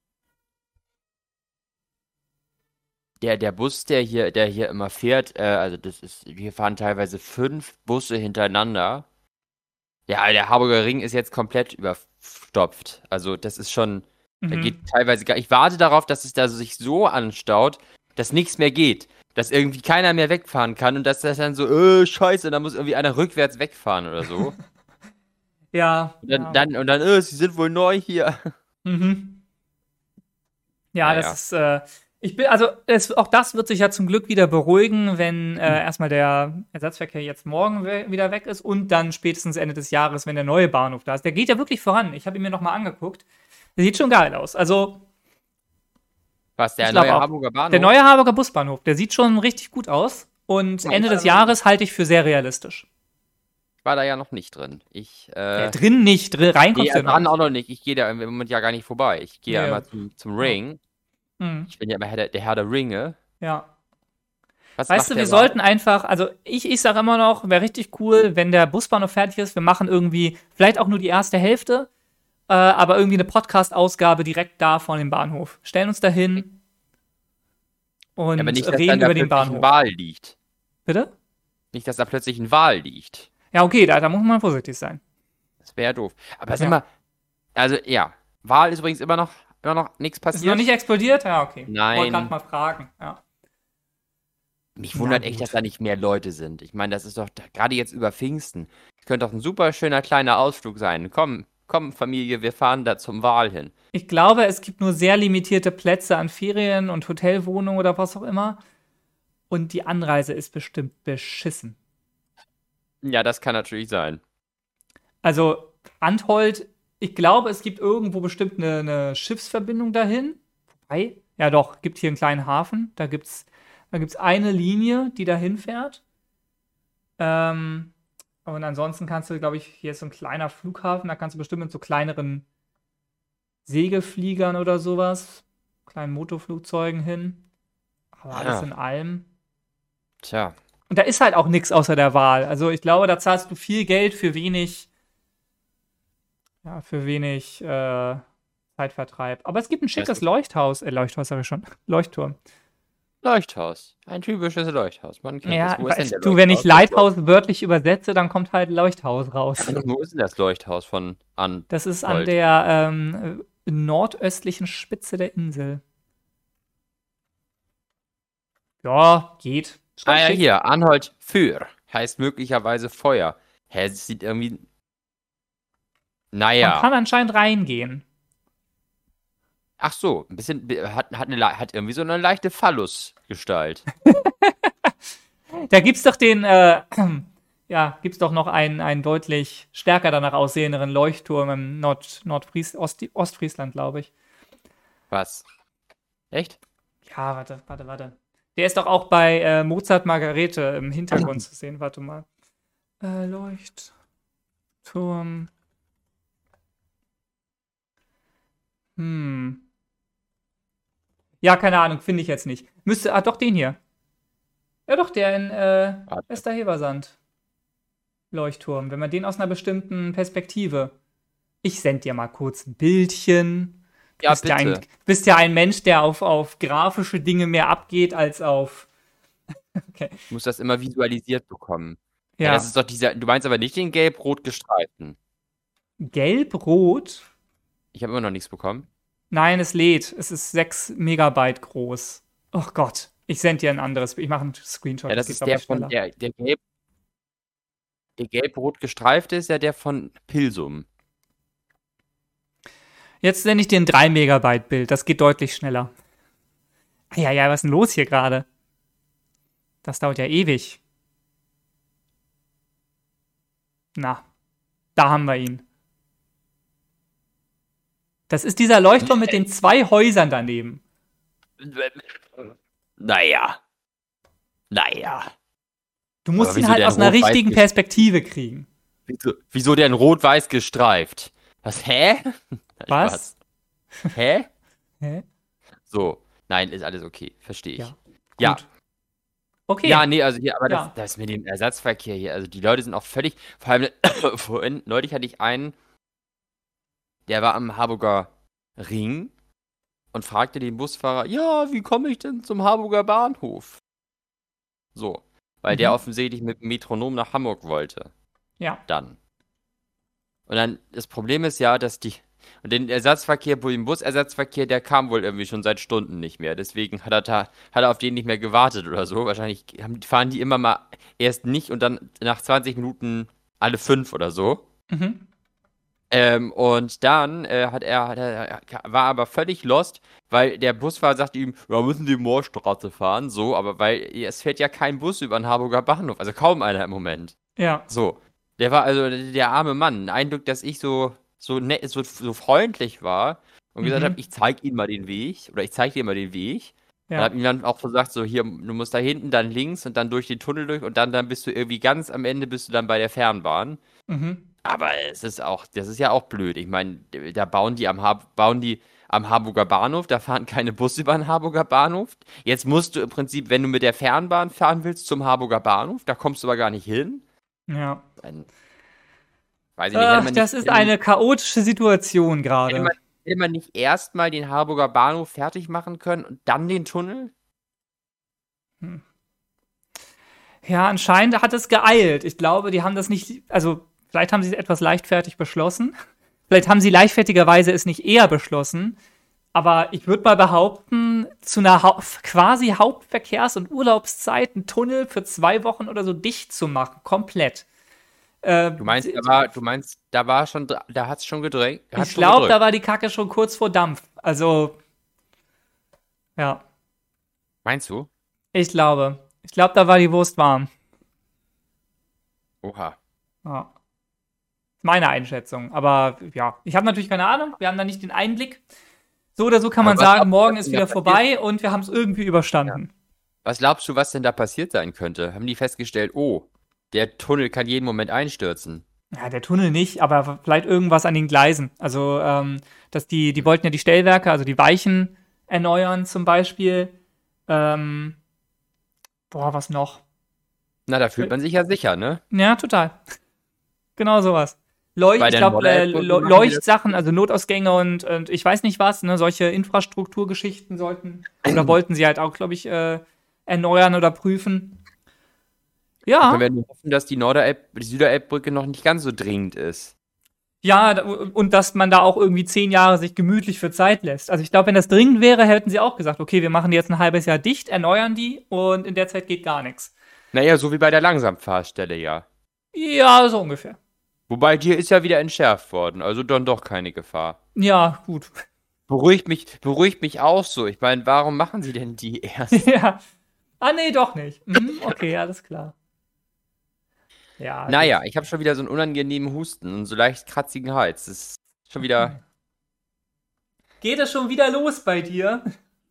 der, der Bus, der hier, der hier immer fährt, äh, also das ist, wir fahren teilweise fünf Busse hintereinander. Ja, der Harburger Ring ist jetzt komplett überstopft. Also das ist schon, da Mhm. geht teilweise gar, ich warte darauf, dass es da sich so anstaut, dass nichts mehr geht. Dass irgendwie keiner mehr wegfahren kann und dass das dann so, äh, scheiße, da muss irgendwie einer rückwärts wegfahren oder so. Ja, Und dann, ja. dann, und dann, äh, sie sind wohl neu hier. Mhm. Ja, Naja. das ist, äh, ich bin, also es, auch das wird sich ja zum Glück wieder beruhigen, wenn äh, erstmal der Ersatzverkehr jetzt morgen we wieder weg ist und dann spätestens Ende des Jahres, wenn der neue Bahnhof da ist. Der geht ja wirklich voran. Ich habe ihn mir noch mal angeguckt. Der sieht schon geil aus. Also Was, der Ich glaub neue auch. Harburger Bahnhof? der neue Harburger Busbahnhof, der sieht schon richtig gut aus. Und Ja, Ende ich des war- Jahres halte ich für sehr realistisch. Ich war da ja noch nicht drin. Ich, äh, Ja, drin nicht, drin, rein nee, kommst du ja dran noch auch noch nicht. Ich gehe da im Moment ja gar nicht vorbei. Ich gehe ja Ja, ja. immer zum, zum Ring. nicht. Hm, Ich bin ja immer Herr der, der Herr der Ringe. ja. Was Weißt macht du, der wir Wahl? sollten einfach, also ich, ich sage immer noch, wäre richtig cool, wenn der Busbahnhof fertig ist. Wir machen irgendwie, vielleicht auch nur die erste Hälfte, äh, aber irgendwie eine Podcast-Ausgabe direkt da von dem Bahnhof. Stellen uns da hin und Ja, aber nicht, dass reden dann da über den plötzlich ein Bahnhof. Wal liegt. Bitte? Nicht, dass da plötzlich ein Wal liegt. Ja, okay, da, da muss man vorsichtig sein. Das wäre ja doof. Aber sag Ja. mal, also ja, Wal ist übrigens immer noch, immer noch nichts Ist noch passiert. nicht explodiert? Ja, okay. Nein. Wollte gerade mal fragen. Ja. Mich Na wundert echt, gut. dass da nicht mehr Leute sind. Ich meine, das ist doch da- gerade jetzt über Pfingsten. Das könnte doch ein super schöner kleiner Ausflug sein. Komm, komm, Familie, wir fahren da zum Wal hin. Ich glaube, es gibt nur sehr limitierte Plätze an Ferien- und Hotelwohnungen oder was auch immer. Und die Anreise ist bestimmt beschissen. Ja, das kann natürlich sein. Also Anthold, ich glaube, es gibt irgendwo bestimmt eine, eine Schiffsverbindung dahin. Wobei, ja doch, gibt hier einen kleinen Hafen. Da gibt's, da gibt's eine Linie, die dahin fährt. Ähm, und ansonsten kannst du, glaube ich, hier ist so ein kleiner Flughafen, da kannst du bestimmt mit so kleineren Segelfliegern oder sowas, kleinen Motorflugzeugen hin. Aber alles Ja, in allem. tja. Und da ist halt auch nichts außer der Wahl. Also ich glaube, da zahlst du viel Geld für wenig, ja, für wenig äh, Zeitvertreib. Aber es gibt ein Das schickes ist Leuchthaus, äh, Leuchthaus sag ich schon, Leuchtturm. Leuchthaus. Ein typisches Leuchthaus. Man kennt Ja, es. Wo ist denn der weißt du, wenn ich Leuchthaus? Lighthouse wörtlich übersetze, dann kommt halt Leuchthaus raus. Wo ist denn das Leuchthaus von Das ist an Anhold? der ähm, nordöstlichen Spitze der Insel. Ja, geht. Ist Ah ganz ja, schick. hier. Anhold für. Heißt möglicherweise Feuer. Hä, es sieht irgendwie. Man kann Naja. anscheinend reingehen. Ach so, ein bisschen. Hat, hat, eine, le- hat irgendwie so eine leichte Phallus-Gestalt. Da gibt's doch den, äh, ja, gibt's doch noch einen, einen deutlich stärker danach aussehenderen Leuchtturm im Nord Nordfries Ost Ostfriesland, glaube ich. Was? Echt? Ja, warte, warte, warte. Der ist doch auch bei äh, Mozart Margarete im Hintergrund zu sehen. Warte mal. Äh, Leuchtturm. Hm. Ja, keine Ahnung, finde ich jetzt nicht. Müsste, ah, doch, den hier. Ja, doch, der in äh, Warte. Westerheversand. Leuchtturm. Wenn man den aus einer bestimmten Perspektive. Ich send dir mal kurz ein Bildchen. Du Ja, bist ja ein, bitte. bist ja ein Mensch, der auf, auf grafische Dinge mehr abgeht als auf. Okay. Ich muss das immer visualisiert bekommen. Ja, Ja. das ist doch dieser. Du meinst aber nicht den gelb-rot gestreiften. Gelb-Rot? Ich habe immer noch nichts bekommen. Nein, es lädt. Es ist sechs Megabyte groß. Oh Gott. Ich send dir ein anderes. Ich mache einen Screenshot. Ja, das geht, ist glaub der ich, von. schneller. Der, der gelb. Der gelb-rot gestreifte ist ja der von Pilsum. Jetzt sende ich dir ein drei Megabyte Bild. Das geht deutlich schneller. Ja, ja, was ist denn los hier gerade? Das dauert ja ewig. Na, da haben wir ihn. Das ist dieser Leuchtturm mit den zwei Häusern daneben. Naja. Naja. Du musst Aber ihn wieso halt denn aus einer rot-weiß richtigen ges- Perspektive kriegen. Wieso, wieso denn rot-weiß gestreift? Was? Hä? Was? Spaß. Hä? Hä? So. Nein, ist alles okay. Verstehe ich. Ja. Ja. Gut. Okay. Ja, nee, also hier, aber Ja. das, das mit dem Ersatzverkehr hier, also die Leute sind auch völlig, vor allem vorhin, neulich hatte ich einen, der war am Harburger Ring und fragte den Busfahrer, ja, wie komme ich denn zum Harburger Bahnhof? So, weil der Mhm. offensichtlich mit dem Metronom nach Hamburg wollte, Ja. dann. Und dann, das Problem ist ja, dass die, und den Ersatzverkehr, den Busersatzverkehr, der kam wohl irgendwie schon seit Stunden nicht mehr. Deswegen hat er, da, hat er auf den nicht mehr gewartet oder so. Wahrscheinlich haben, fahren die immer mal erst nicht und dann nach zwanzig Minuten alle fünf oder so. Mhm. Ähm, und dann äh, hat er, hat er, war aber völlig lost, weil der Busfahrer sagte ihm, ja, müssen die Moorstraße fahren, so, aber weil es fährt ja kein Bus über den Harburger Bahnhof, also kaum einer im Moment. Ja. So, der war also der arme Mann. Ein Eindruck, dass ich so, so, nett, so, so freundlich war und gesagt Mhm. habe, ich zeig Ihnen mal den Weg oder ich zeig dir mal den Weg. Und Ja. habe ihm dann auch gesagt, so hier, du musst da hinten, dann links und dann durch den Tunnel durch und dann, dann bist du irgendwie ganz am Ende bist du dann bei der Fernbahn. Mhm. Aber es ist auch, das ist ja auch blöd. Ich meine, da bauen die am Har bauen die am Harburger Bahnhof, da fahren keine Busse über den Harburger Bahnhof. Jetzt musst du im Prinzip, wenn du mit der Fernbahn fahren willst, zum Harburger Bahnhof, da kommst du aber gar nicht hin. Ja. Dann, weiß ich nicht, hätte Ach, man das nicht, ist eine chaotische Situation hätte gerade. man, hätte man nicht erstmal den Harburger Bahnhof fertig machen können und dann den Tunnel? Ja, anscheinend hat es geeilt. Ich glaube, die haben das nicht, also vielleicht haben sie es etwas leichtfertig beschlossen. Vielleicht haben sie leichtfertigerweise es nicht eher beschlossen. Aber ich würde mal behaupten, zu einer Hau- quasi Hauptverkehrs- und Urlaubszeit einen Tunnel für zwei Wochen oder so dicht zu machen, komplett. Äh, Du meinst, da war, du meinst, da war schon, dr- da hat's schon gedrängt? hat's ich schon glaube, gedrückt. da war die Kacke schon kurz vor Dampf. Also, ja, Meinst du? ich glaube. Ich glaube, da war die Wurst warm. Oha. Ja. Meine Einschätzung. Aber ja, ich habe natürlich keine Ahnung. Wir haben da nicht den Einblick. So oder so kann man Aber was sagen, glaubst du, morgen was ist denn wieder da vorbei und wir haben es irgendwie überstanden. Was glaubst du, was denn da passiert sein könnte? Haben die festgestellt, oh, der Tunnel kann jeden Moment einstürzen? Ja, der Tunnel nicht, aber vielleicht irgendwas an den Gleisen. Also, ähm, dass die, die wollten ja die Stellwerke, also die Weichen erneuern zum Beispiel. Ähm, boah, was noch? Na, da fühlt man sich ja sicher, ne? Ja, total. Genau sowas. Leucht, Bei ich der glaube, äh, Nord-App und so Leu- machen die das- Leuchtsachen, also Notausgänge und, und ich weiß nicht was, ne, solche Infrastrukturgeschichten sollten oder wollten sie halt auch, glaube ich, äh, erneuern oder prüfen. Ja, Können wir nur hoffen, dass die Norder-App, die Süder-App-Brücke noch nicht ganz so dringend ist. ja, da- und dass man da auch irgendwie zehn Jahre sich gemütlich für Zeit lässt. Also ich glaube, wenn das dringend wäre, hätten sie auch gesagt, okay, wir machen die jetzt ein halbes Jahr dicht, erneuern die und in der Zeit geht gar nichts. Naja, so wie bei der Langsamfahrstelle, ja. Ja, so ungefähr. Wobei, dir ist ja wieder entschärft worden, also dann doch keine Gefahr. Ja, gut. Beruhigt mich, beruhigt mich auch so. Ich meine, warum machen sie denn die erst? Ja. Ah, nee, doch nicht. Mhm, okay, alles klar. Ja. Naja, ich habe schon wieder so einen unangenehmen Husten und so leicht kratzigen Hals. Das ist schon wieder, Geht es schon wieder los bei dir?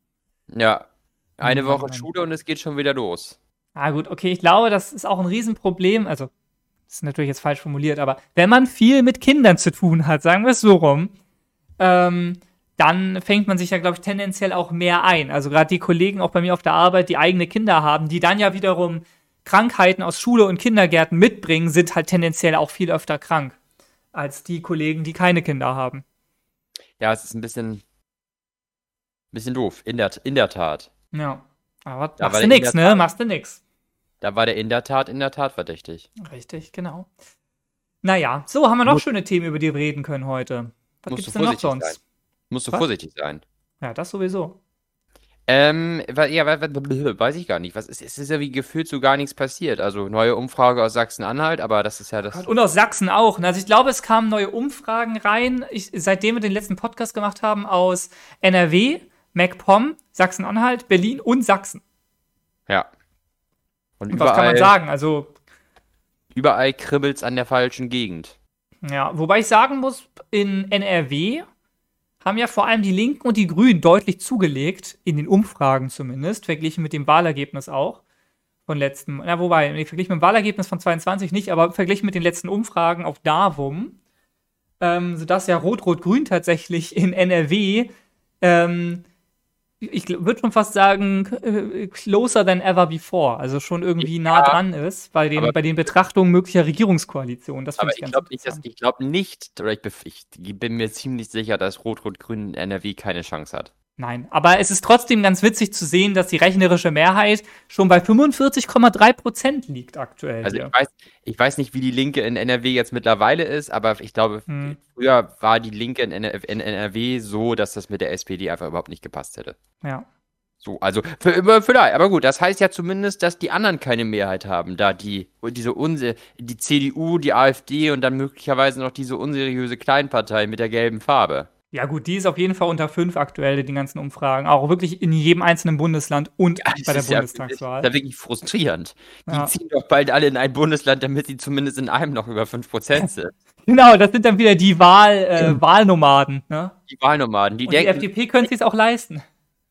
ja, eine Mann, Woche Mann. Schule und es geht schon wieder los. Ah, gut, okay, ich glaube, das ist auch ein Riesenproblem. Also, das ist natürlich jetzt falsch formuliert, aber wenn man viel mit Kindern zu tun hat, sagen wir es so rum, ähm, dann fängt man sich ja, glaube ich, tendenziell auch mehr ein. Also gerade die Kollegen auch bei mir auf der Arbeit, die eigene Kinder haben, die dann ja wiederum Krankheiten aus Schule und Kindergärten mitbringen, sind halt tendenziell auch viel öfter krank als die Kollegen, die keine Kinder haben. Ja, es ist ein bisschen, bisschen doof, in der, in der Tat. Ja, aber Da machst war du der nix, in der ne? Tat- Machst du nix. Da war der in der Tat, in der Tat verdächtig. Richtig, genau. Naja, so haben wir noch Muss- schöne Themen, über die wir reden können heute. Was Musst gibt's du denn noch vorsichtig sonst? sein. Musst du Was? vorsichtig sein. Ja, das sowieso. Ähm, wa- ja, wa- wa- weiß ich gar nicht. Was ist, es ist ja wie gefühlt so gar nichts passiert. Also neue Umfrage aus Sachsen-Anhalt, aber das ist ja das. Und aus Sachsen auch. Also ich glaube, es kamen neue Umfragen rein, ich, seitdem wir den letzten Podcast gemacht haben, aus N R W, MacPom, Sachsen-Anhalt, Berlin und Sachsen. Ja. Und Und was kann man überall, sagen? Also, überall kribbelt's an der falschen Gegend. ja, wobei ich sagen muss, in N R W haben ja vor allem die Linken und die Grünen deutlich zugelegt, in den Umfragen zumindest, verglichen mit dem Wahlergebnis auch von letzten, na wobei, nee, verglichen mit dem Wahlergebnis von zweiundzwanzig nicht, aber verglichen mit den letzten Umfragen auf Davum, ähm, sodass ja Rot-Rot-Grün tatsächlich in N R W, ähm, ich würde schon fast sagen, äh, closer than ever before, also schon irgendwie nah Ja, dran ist bei den, aber- bei den Betrachtungen möglicher Regierungskoalitionen. Das finde Aber ich ich ganz glaube nicht, dass, interessant. ich glaube nicht, oder ich, bef- ich bin mir ziemlich sicher, dass Rot-Rot-Grün in N R W keine Chance hat. Nein, aber es ist trotzdem ganz witzig zu sehen, dass die rechnerische Mehrheit schon bei fünfundvierzig Komma drei Prozent liegt aktuell. Also hier. ich weiß, ich weiß nicht, wie die Linke in N R W jetzt mittlerweile ist, aber ich glaube, Hm. früher war die Linke in N R W in N R W so, dass das mit der S P D einfach überhaupt nicht gepasst hätte. Ja. So, also für, für- vielleicht, aber gut, das heißt ja zumindest, dass die anderen keine Mehrheit haben, da die diese unse die C D U, die AfD und dann möglicherweise noch diese unseriöse Kleinpartei mit der gelben Farbe. Ja, gut, die ist auf jeden Fall unter fünf aktuell, die ganzen Umfragen. Auch wirklich in jedem einzelnen Bundesland und Das bei der ist ja, Bundestagswahl. das ist ja wirklich frustrierend. Die Ja. ziehen doch bald alle in ein Bundesland, damit sie zumindest in einem noch über fünf Prozent sind. Genau, das sind dann wieder die Wahl, äh, Wahlnomaden. Ne? Die Wahlnomaden, die Und die denken, F D P können sich auch leisten.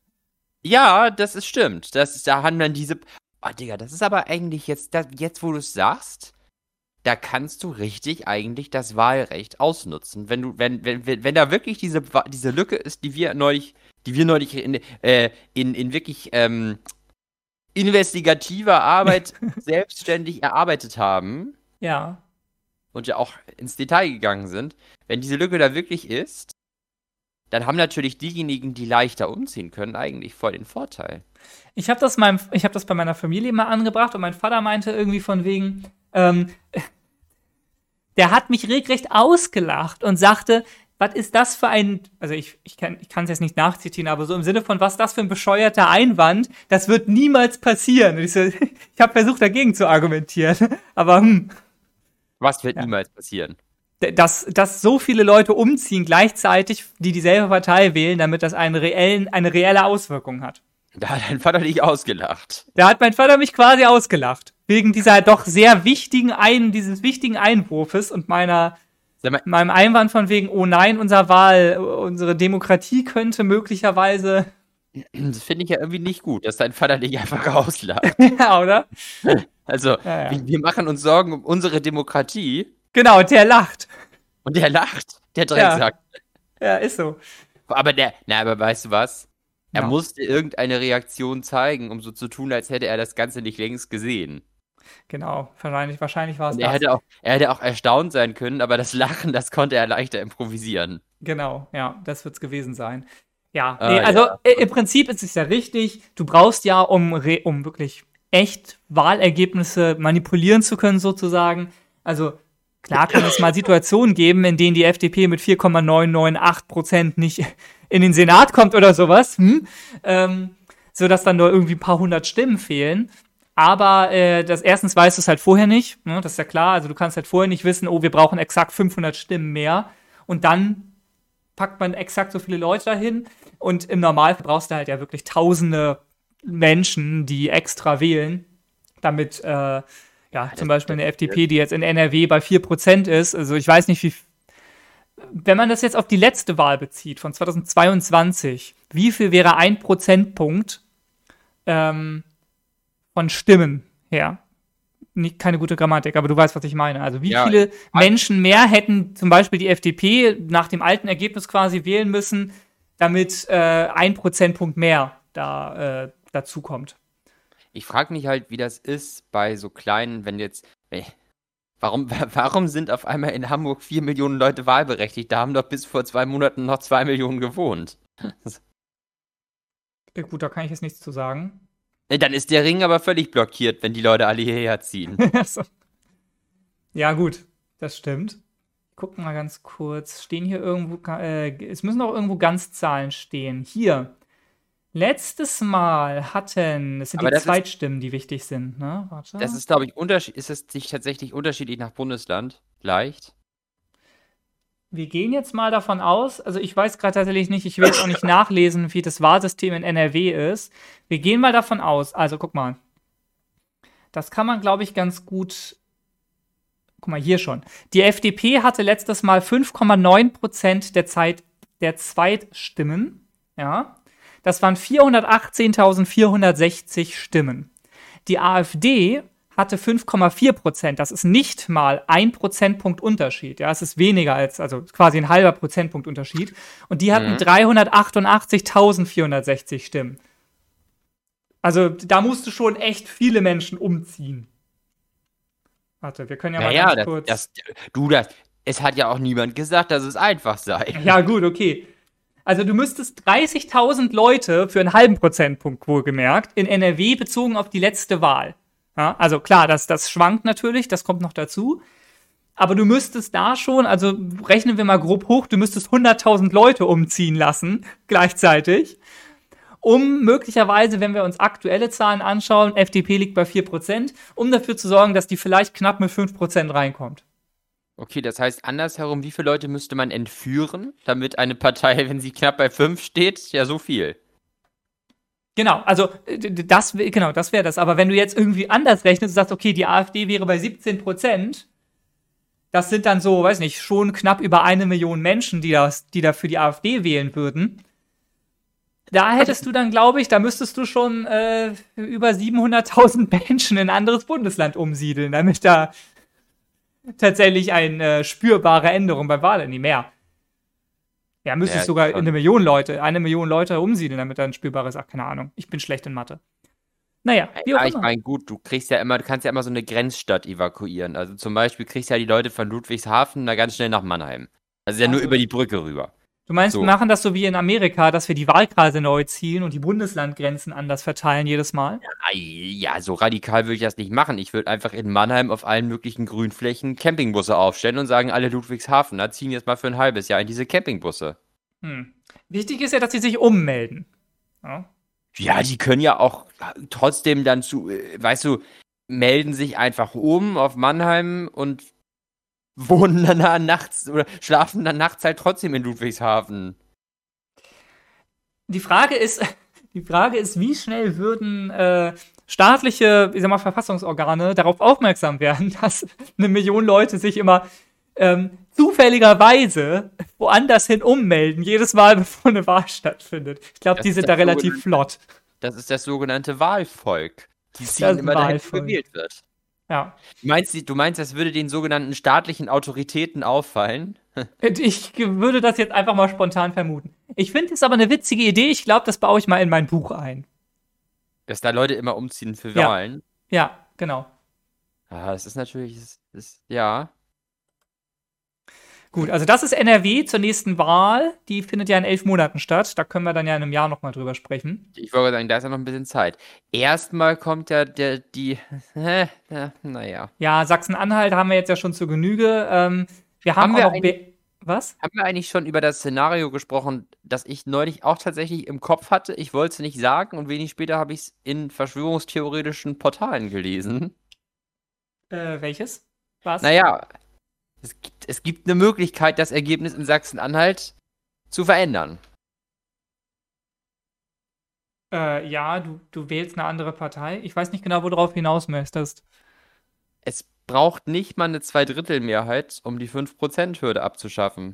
ja, das ist stimmt. Das ist, da haben dann diese. Oh, Digga, das ist aber eigentlich jetzt, das, jetzt wo du es sagst, da kannst du richtig eigentlich das Wahlrecht ausnutzen. Wenn du, wenn, wenn, wenn, wenn da wirklich diese, Wa- diese Lücke ist, die wir neulich, die wir neulich in, äh, in, in wirklich ähm, investigativer Arbeit selbstständig erarbeitet haben Ja. und ja auch ins Detail gegangen sind, wenn diese Lücke da wirklich ist, dann haben natürlich diejenigen, die leichter umziehen können, eigentlich voll den Vorteil. Ich habe das, meinem- ich hab das bei meiner Familie mal angebracht und mein Vater meinte irgendwie von wegen, ähm, der hat mich regelrecht ausgelacht und sagte, was ist das für ein, also ich, ich kann ich kann es jetzt nicht nachzitieren, aber so im Sinne von, was das für ein bescheuerter Einwand, das wird niemals passieren. Und ich so, ich habe versucht, dagegen zu argumentieren, aber hm. Was wird Ja. niemals passieren? Dass, dass so viele Leute umziehen gleichzeitig, die dieselbe Partei wählen, damit das einen reellen, eine reelle Auswirkung hat. Da hat dein Vater dich ausgelacht. Da hat mein Vater mich quasi ausgelacht. Wegen dieser doch sehr wichtigen ein, dieses wichtigen Einwurfes und meiner, Sag mal, meinem Einwand von wegen, oh nein, unser Wahl, unsere Demokratie könnte möglicherweise, das finde ich ja irgendwie nicht gut, dass dein Vater dich einfach auslacht. ja, oder? Also, Ja, ja. Wir, wir machen uns Sorgen um unsere Demokratie Genau, der lacht. und der lacht, der Drecksack. Ja, ist so. Aber der, na, aber weißt du was? Er Ja. musste irgendeine Reaktion zeigen, um so zu tun, als hätte er das Ganze nicht längst gesehen. Genau, wahrscheinlich, wahrscheinlich war es Und er das. hätte auch, er hätte auch erstaunt sein können, aber das Lachen, das konnte er leichter improvisieren. Genau, ja, das wird's gewesen sein. Ja, Ah, nee, also ja. äh, im Prinzip ist es ja richtig, du brauchst ja, um, re um wirklich echt Wahlergebnisse manipulieren zu können, sozusagen. Also klar kann es mal Situationen geben, in denen die F D P mit vier Komma neun neun acht Prozent nicht in den Senat kommt oder sowas, hm? ähm, sodass dann nur irgendwie ein paar hundert Stimmen fehlen. Aber äh, das erstens weißt du es halt vorher nicht, ne? Das ist ja klar. Also du kannst halt vorher nicht wissen, oh, wir brauchen exakt fünfhundert Stimmen mehr. Und dann packt man exakt so viele Leute dahin. Und im Normalfall brauchst du halt ja wirklich tausende Menschen, die extra wählen, damit äh, ja, das zum Beispiel eine das- F D P, die jetzt in N R W bei vier Prozent ist, also ich weiß nicht, wie, wenn man das jetzt auf die letzte Wahl bezieht, von zweitausendzweiundzwanzig, wie viel wäre ein Prozentpunkt ähm, von Stimmen her? Nicht, keine gute Grammatik, aber du weißt, was ich meine. Also wie Ja, viele Menschen mehr hätten zum Beispiel die F D P nach dem alten Ergebnis quasi wählen müssen, damit äh, ein Prozentpunkt mehr da äh, dazu kommt. Ich frage mich halt, wie das ist bei so kleinen, wenn jetzt. äh, Warum, warum sind auf einmal in Hamburg vier Millionen Leute wahlberechtigt? Da haben doch bis vor zwei Monaten noch zwei Millionen gewohnt. Ja, gut, da kann ich jetzt nichts zu sagen. Äh, Dann ist der Ring aber völlig blockiert, wenn die Leute alle hierher ziehen. So. Ja, gut, das stimmt. Gucken mal ganz kurz. Stehen hier irgendwo, ga- äh, es müssen auch irgendwo Ganzzahlen stehen. Hier. Letztes Mal hatten, es sind Aber die das ist- Zweitstimmen, die wichtig sind, ne? Warte. Das ist, glaube ich, unterschied ist es sich tatsächlich unterschiedlich nach Bundesland? Leicht? Wir gehen jetzt mal davon aus, also ich weiß gerade tatsächlich nicht, ich will jetzt auch nicht nachlesen, wie das Wahlsystem in N R W ist. Wir gehen mal davon aus, also guck mal. Das kann man, glaube ich, ganz gut. Guck mal, hier schon. Die F D P hatte letztes Mal fünf Komma neun Prozent der Zeit der Zweitstimmen. Ja. Das waren vierhundertachtzehntausendvierhundertsechzig Stimmen. Die AfD hatte fünf Komma vier Prozent. Das ist nicht mal ein Prozentpunkt Unterschied. Ja, es ist weniger als, also quasi ein halber Prozentpunkt Unterschied. Und die hatten Mhm. dreihundertachtundachtzigtausendvierhundertsechzig Stimmen. Also da musst du schon echt viele Menschen umziehen. Warte, wir können ja mal Naja, ganz das, kurz. das, du, das, es hat ja auch niemand gesagt, dass es einfach sei. Ja, gut, okay. Also du müsstest dreißigtausend Leute für einen halben Prozentpunkt wohlgemerkt in N R W bezogen auf die letzte Wahl. Ja, also klar, das, das schwankt natürlich, das kommt noch dazu. Aber du müsstest da schon, also rechnen wir mal grob hoch, du müsstest hunderttausend Leute umziehen lassen gleichzeitig, um möglicherweise, wenn wir uns aktuelle Zahlen anschauen, F D P liegt bei vier Prozent, um dafür zu sorgen, dass die vielleicht knapp mit fünf Prozent reinkommt. Okay, das heißt andersherum, wie viele Leute müsste man entführen, damit eine Partei, wenn sie knapp bei fünf steht, ja so viel. Genau, also äh, d- das, wär- genau, das wäre das. Aber wenn du jetzt irgendwie anders rechnest, du sagst, okay, die AfD wäre bei siebzehn Prozent, das sind dann so, weiß nicht, schon knapp über eine Million Menschen, die, das, die da für die AfD wählen würden. Da hättest du dann, glaube ich, da müsstest du schon äh, über siebenhunderttausend Menschen in ein anderes Bundesland umsiedeln, damit da tatsächlich eine äh, spürbare Änderung beim Wahl, nee, mehr. Ja, müsste Ja, ich sogar schon. eine Million Leute, eine Million Leute umsiedeln, damit da ein spürbares, ach, keine Ahnung. Ich bin schlecht in Mathe. Naja, wie auch Ja, ich immer. meine, gut, du kriegst ja immer, du kannst ja immer so eine Grenzstadt evakuieren. Also zum Beispiel kriegst du ja die Leute von Ludwigshafen da ganz schnell nach Mannheim. Also ja nur Also- über die Brücke rüber. Du meinst, So. wir machen das so wie in Amerika, dass wir die Wahlkreise neu ziehen und die Bundeslandgrenzen anders verteilen jedes Mal? Ei, Ja, so radikal würde ich das nicht machen. Ich würde einfach in Mannheim auf allen möglichen Grünflächen Campingbusse aufstellen und sagen, alle Ludwigshafener ziehen jetzt mal für ein halbes Jahr in diese Campingbusse. Hm. Wichtig ist ja, dass sie sich ummelden. Ja. Ja, die können ja auch trotzdem dann zu, äh, weißt du, melden sich einfach um auf Mannheim und wohnen dann nachts oder schlafen dann nachts halt trotzdem in Ludwigshafen. Die Frage ist, die Frage ist, wie schnell würden äh, staatliche, ich sag mal, Verfassungsorgane darauf aufmerksam werden, dass eine Million Leute sich immer ähm, zufälligerweise woanders hin ummelden, jedes Mal, bevor eine Wahl stattfindet. Ich glaube, Das die ist sind das da relativ sogenannte- flott. Das ist das sogenannte Wahlvolk. Die Das ziehen ist immer dahin, wo Wahlvolk. gewählt wird. Ja. Du meinst, du meinst, das würde den sogenannten staatlichen Autoritäten auffallen? Ich würde das jetzt einfach mal spontan vermuten. Ich finde es aber eine witzige Idee. Ich glaube, das baue ich mal in mein Buch ein. Dass da Leute immer umziehen für Ja. Wahlen? Ja, genau. Ah, das ist natürlich, das ist, ja. Gut, also das ist N R W zur nächsten Wahl. Die findet ja in elf Monaten statt. Da können wir dann ja in einem Jahr nochmal drüber sprechen. Ich wollte sagen, da ist ja noch ein bisschen Zeit. Erstmal kommt ja der, die, hä, ja, naja. Ja, Sachsen-Anhalt haben wir jetzt ja schon zur Genüge. Ähm, wir haben, Haben wir auch noch ein- Be- Was? Haben wir eigentlich schon über das Szenario gesprochen, das ich neulich auch tatsächlich im Kopf hatte? Ich wollte es nicht sagen und wenig später habe ich es in verschwörungstheoretischen Portalen gelesen. Äh, welches? Was? Naja, es gibt, es gibt eine Möglichkeit, das Ergebnis in Sachsen-Anhalt zu verändern. Äh, ja, du, du wählst eine andere Partei. Ich weiß nicht genau, wo du darauf hinaus möchtest. Es braucht nicht mal eine Zweidrittelmehrheit, um die fünf Prozent Hürde abzuschaffen.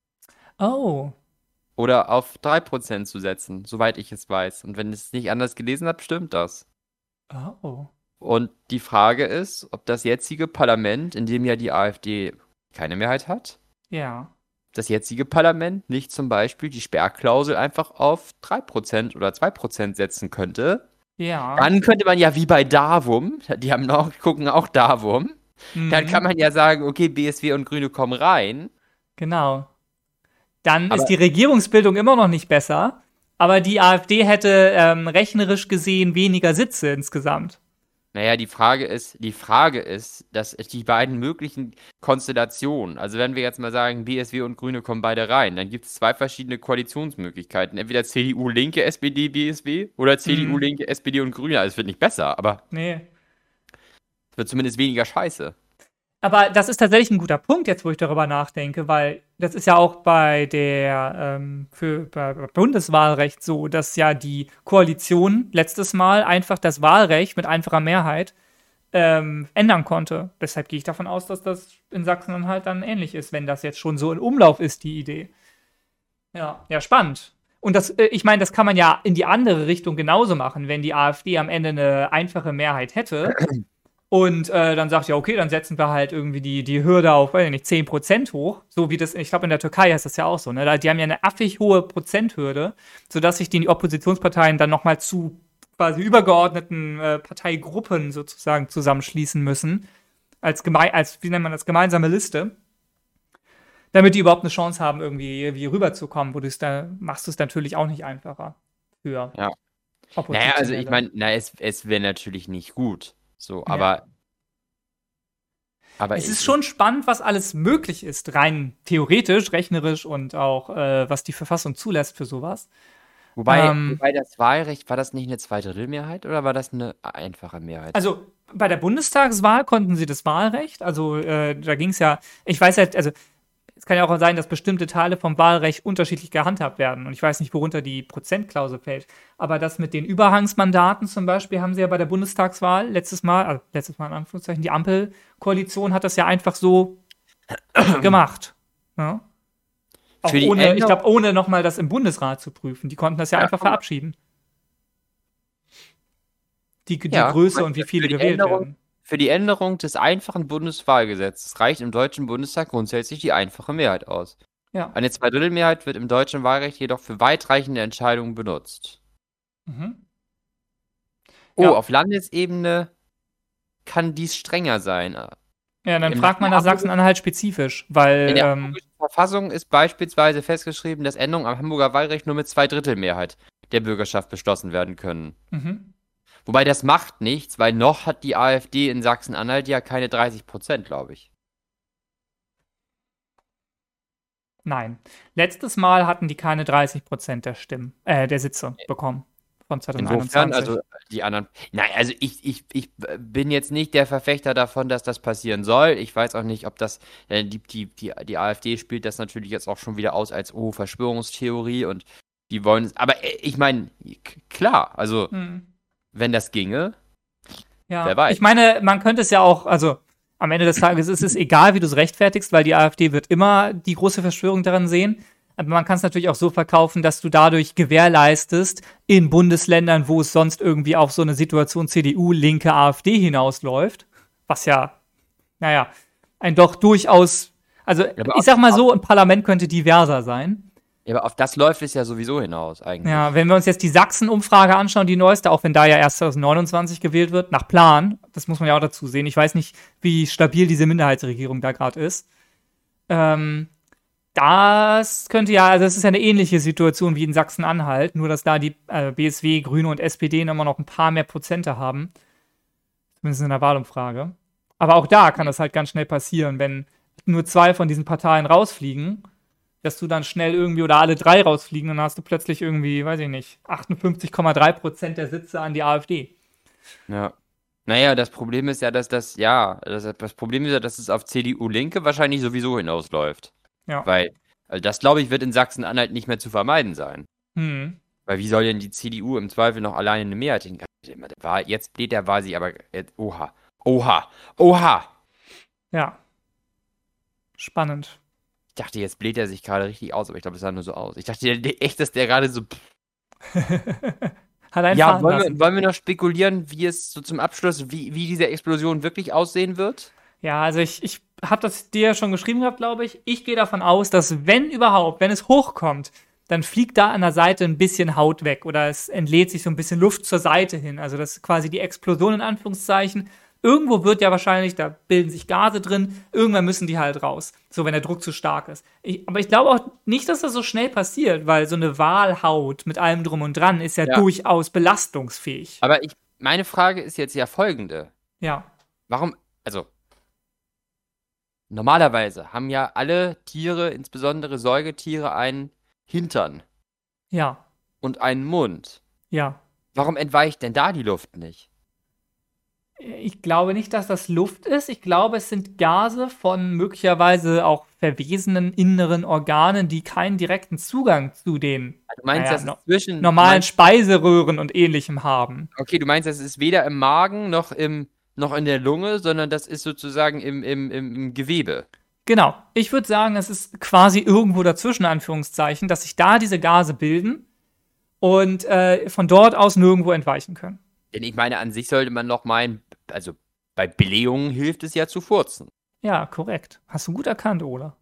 Oh. Oder auf drei Prozent zu setzen, soweit ich es weiß. Und wenn ich es nicht anders gelesen habe, stimmt das. Oh. Und die Frage ist, ob das jetzige Parlament, in dem ja die AfD keine Mehrheit hat, Ja. das jetzige Parlament nicht zum Beispiel die Sperrklausel einfach auf drei Prozent oder zwei Prozent setzen könnte. Ja. Dann könnte man ja wie bei Davum, die haben auch, gucken auch Davum, Mhm. dann kann man ja sagen, okay, B S W und Grüne kommen rein. Genau. Dann Aber- ist die Regierungsbildung immer noch nicht besser, aber die AfD hätte ähm, rechnerisch gesehen weniger Sitze insgesamt. Naja, die Frage ist, die Frage ist, dass die beiden möglichen Konstellationen, also wenn wir jetzt mal sagen, B S W und Grüne kommen beide rein, dann gibt es zwei verschiedene Koalitionsmöglichkeiten. Entweder C D U, Linke, S P D, B S W oder C D U, Mhm. Linke, S P D und Grüne. Also es wird nicht besser, aber Nee. es wird zumindest weniger scheiße. Aber das ist tatsächlich ein guter Punkt, jetzt wo ich darüber nachdenke, weil das ist ja auch bei der ähm, für bei Bundeswahlrecht so, dass ja die Koalition letztes Mal einfach das Wahlrecht mit einfacher Mehrheit ähm, ändern konnte. Deshalb gehe ich davon aus, dass das in Sachsen-Anhalt dann ähnlich ist, wenn das jetzt schon so in Umlauf ist, die Idee. Ja, ja, spannend. Und das, äh, ich meine, das kann man ja in die andere Richtung genauso machen, wenn die AfD am Ende eine einfache Mehrheit hätte. Und äh, dann sagt ja, okay, dann setzen wir halt irgendwie die, die Hürde auf, weiß ich nicht, zehn Prozent hoch. So wie das, ich glaube, in der Türkei ist das ja auch so, ne? Da- Die haben ja eine affig hohe Prozenthürde, sodass sich die Oppositionsparteien dann nochmal zu quasi übergeordneten äh, Parteigruppen sozusagen zusammenschließen müssen. Als, geme als, wie nennt man das, gemeinsame Liste. Damit die überhaupt eine Chance haben, irgendwie, irgendwie rüberzukommen, wo du es da, machst du es natürlich auch nicht einfacher für Ja. Naja, also Oppositionelle. ich meine, na, es, es wäre natürlich nicht gut. So, Ja. aber. aber Es ist schon spannend, was alles möglich ist, rein theoretisch, rechnerisch und auch, äh, was die Verfassung zulässt für sowas. Wobei, ähm, wobei das Wahlrecht, war das nicht eine Zweidrittelmehrheit oder war das eine einfache Mehrheit? Also bei der Bundestagswahl konnten sie das Wahlrecht, also äh, da ging es ja, ich weiß halt, also es kann ja auch sein, dass bestimmte Teile vom Wahlrecht unterschiedlich gehandhabt werden und ich weiß nicht, worunter die Prozentklausel fällt, aber das mit den Überhangsmandaten zum Beispiel haben sie ja bei der Bundestagswahl letztes Mal, also letztes Mal in Anführungszeichen, die Ampelkoalition hat das ja einfach so gemacht. Ja? Auch Für die ohne, ich Änderung- glaube, ohne nochmal das im Bundesrat zu prüfen. Die konnten das ja, Ja, einfach guck mal. verabschieden. Die, die Ja, Größe und wie für viele die gewählt Änderung- werden. Für die Änderung des einfachen Bundeswahlgesetzes reicht im Deutschen Bundestag grundsätzlich die einfache Mehrheit aus. Ja. Eine Zweidrittelmehrheit wird im deutschen Wahlrecht jedoch für weitreichende Entscheidungen benutzt. Mhm. Oh, Ja. auf Landesebene kann dies strenger sein. Ja, dann Im fragt man nach Hamburg- Sachsen-Anhalt spezifisch, weil In der ähm, Hamburgischen Verfassung ist beispielsweise festgeschrieben, dass Änderungen am Hamburger Wahlrecht nur mit Zweidrittelmehrheit der Bürgerschaft beschlossen werden können. Mhm. Wobei das macht nichts, weil noch hat die AfD in Sachsen-Anhalt ja keine dreißig Prozent, glaube ich. Nein. Letztes Mal hatten die keine dreißig Prozent der Stimmen, äh, der Sitze bekommen. Von zwanzig einundzwanzig. Insofern, also die anderen. Nein, also ich, ich, ich bin jetzt nicht der Verfechter davon, dass das passieren soll. Ich weiß auch nicht, ob das. Äh, die, die, die, die AfD spielt das natürlich jetzt auch schon wieder aus als oh, Verschwörungstheorie und die wollen es. Aber äh, ich meine, klar, also Hm. wenn das ginge, Ja, wer weiß. ich meine, man könnte es ja auch, also am Ende des Tages ist es egal, wie du es rechtfertigst, weil die AfD wird immer die große Verschwörung daran sehen. Aber man kann es natürlich auch so verkaufen, dass du dadurch gewährleistest, in Bundesländern, wo es sonst irgendwie auf so eine Situation C D U, linke AfD hinausläuft, was ja, naja, ein doch durchaus, also aber ich sag mal so, ein Parlament könnte diverser sein. Ja, aber auf das läuft es ja sowieso hinaus eigentlich. Ja, wenn wir uns jetzt die Sachsen-Umfrage anschauen, die neueste, auch wenn da ja erst zwanzig neunundzwanzig gewählt wird, nach Plan, das muss man ja auch dazu sehen. Ich weiß nicht, wie stabil diese Minderheitsregierung da gerade ist. Ähm, das könnte ja, also das ist ja eine ähnliche Situation wie in Sachsen-Anhalt, nur dass da die äh, B S W, Grüne und S P D immer noch ein paar mehr Prozente haben. Zumindest in der Wahlumfrage. Aber auch da kann das halt ganz schnell passieren, wenn nur zwei von diesen Parteien rausfliegen, dass du dann schnell irgendwie oder alle drei rausfliegen und dann hast du plötzlich irgendwie, weiß ich nicht, achtundfünfzig Komma drei Prozent der Sitze an die AfD. Ja. Naja, das Problem ist ja, dass das, ja, das, das Problem ist ja, dass es auf C D U-Linke wahrscheinlich sowieso hinausläuft. Ja. Weil, also das, glaube ich, wird in Sachsen-Anhalt nicht mehr zu vermeiden sein. Hm. Weil wie soll denn die C D U im Zweifel noch alleine eine Mehrheit hinkriegen? Jetzt bläht der Wahl sich aber, jetzt, oha, oha, oha. Ja. Spannend. Ich dachte, jetzt bläht er sich gerade richtig aus, aber ich glaube, es sah nur so aus. Ich dachte echt, dass der gerade so. Hat einen Ja, fahren wollen lassen. wir, wollen wir noch spekulieren, wie es so zum Abschluss, wie, wie diese Explosion wirklich aussehen wird? Ja, also ich, ich habe das dir schon geschrieben gehabt, glaube ich. Ich gehe davon aus, dass wenn überhaupt, wenn es hochkommt, dann fliegt da an der Seite ein bisschen Haut weg oder es entlädt sich so ein bisschen Luft zur Seite hin. Also das ist quasi die Explosion in Anführungszeichen. Irgendwo wird ja wahrscheinlich, da bilden sich Gase drin, irgendwann müssen die halt raus. So, wenn der Druck zu stark ist. Ich, aber ich glaube auch nicht, dass das so schnell passiert, weil so eine Walhaut mit allem drum und dran ist ja, Ja. durchaus belastungsfähig. Aber ich, meine Frage ist jetzt ja folgende. Ja. Warum, also, normalerweise haben ja alle Tiere, insbesondere Säugetiere, einen Hintern Ja. und einen Mund. Ja. Warum entweicht denn da die Luft nicht? Ich glaube nicht, dass das Luft ist. Ich glaube, es sind Gase von möglicherweise auch verwesenen inneren Organen, die keinen direkten Zugang zu den Du meinst, Naja, dass no- es zwischen. normalen Du meinst, Speiseröhren und ähnlichem haben. okay, du meinst, das ist weder im Magen noch im noch in der Lunge, sondern das ist sozusagen im, im, im, im Gewebe. Genau. Ich würde sagen, es ist quasi irgendwo dazwischen, Anführungszeichen, dass sich da diese Gase bilden und äh, von dort aus nirgendwo entweichen können. Denn ich meine, an sich sollte man noch meinen, also bei Blähungen hilft es ja zu furzen. Ja, korrekt. Hast du gut erkannt, Ola.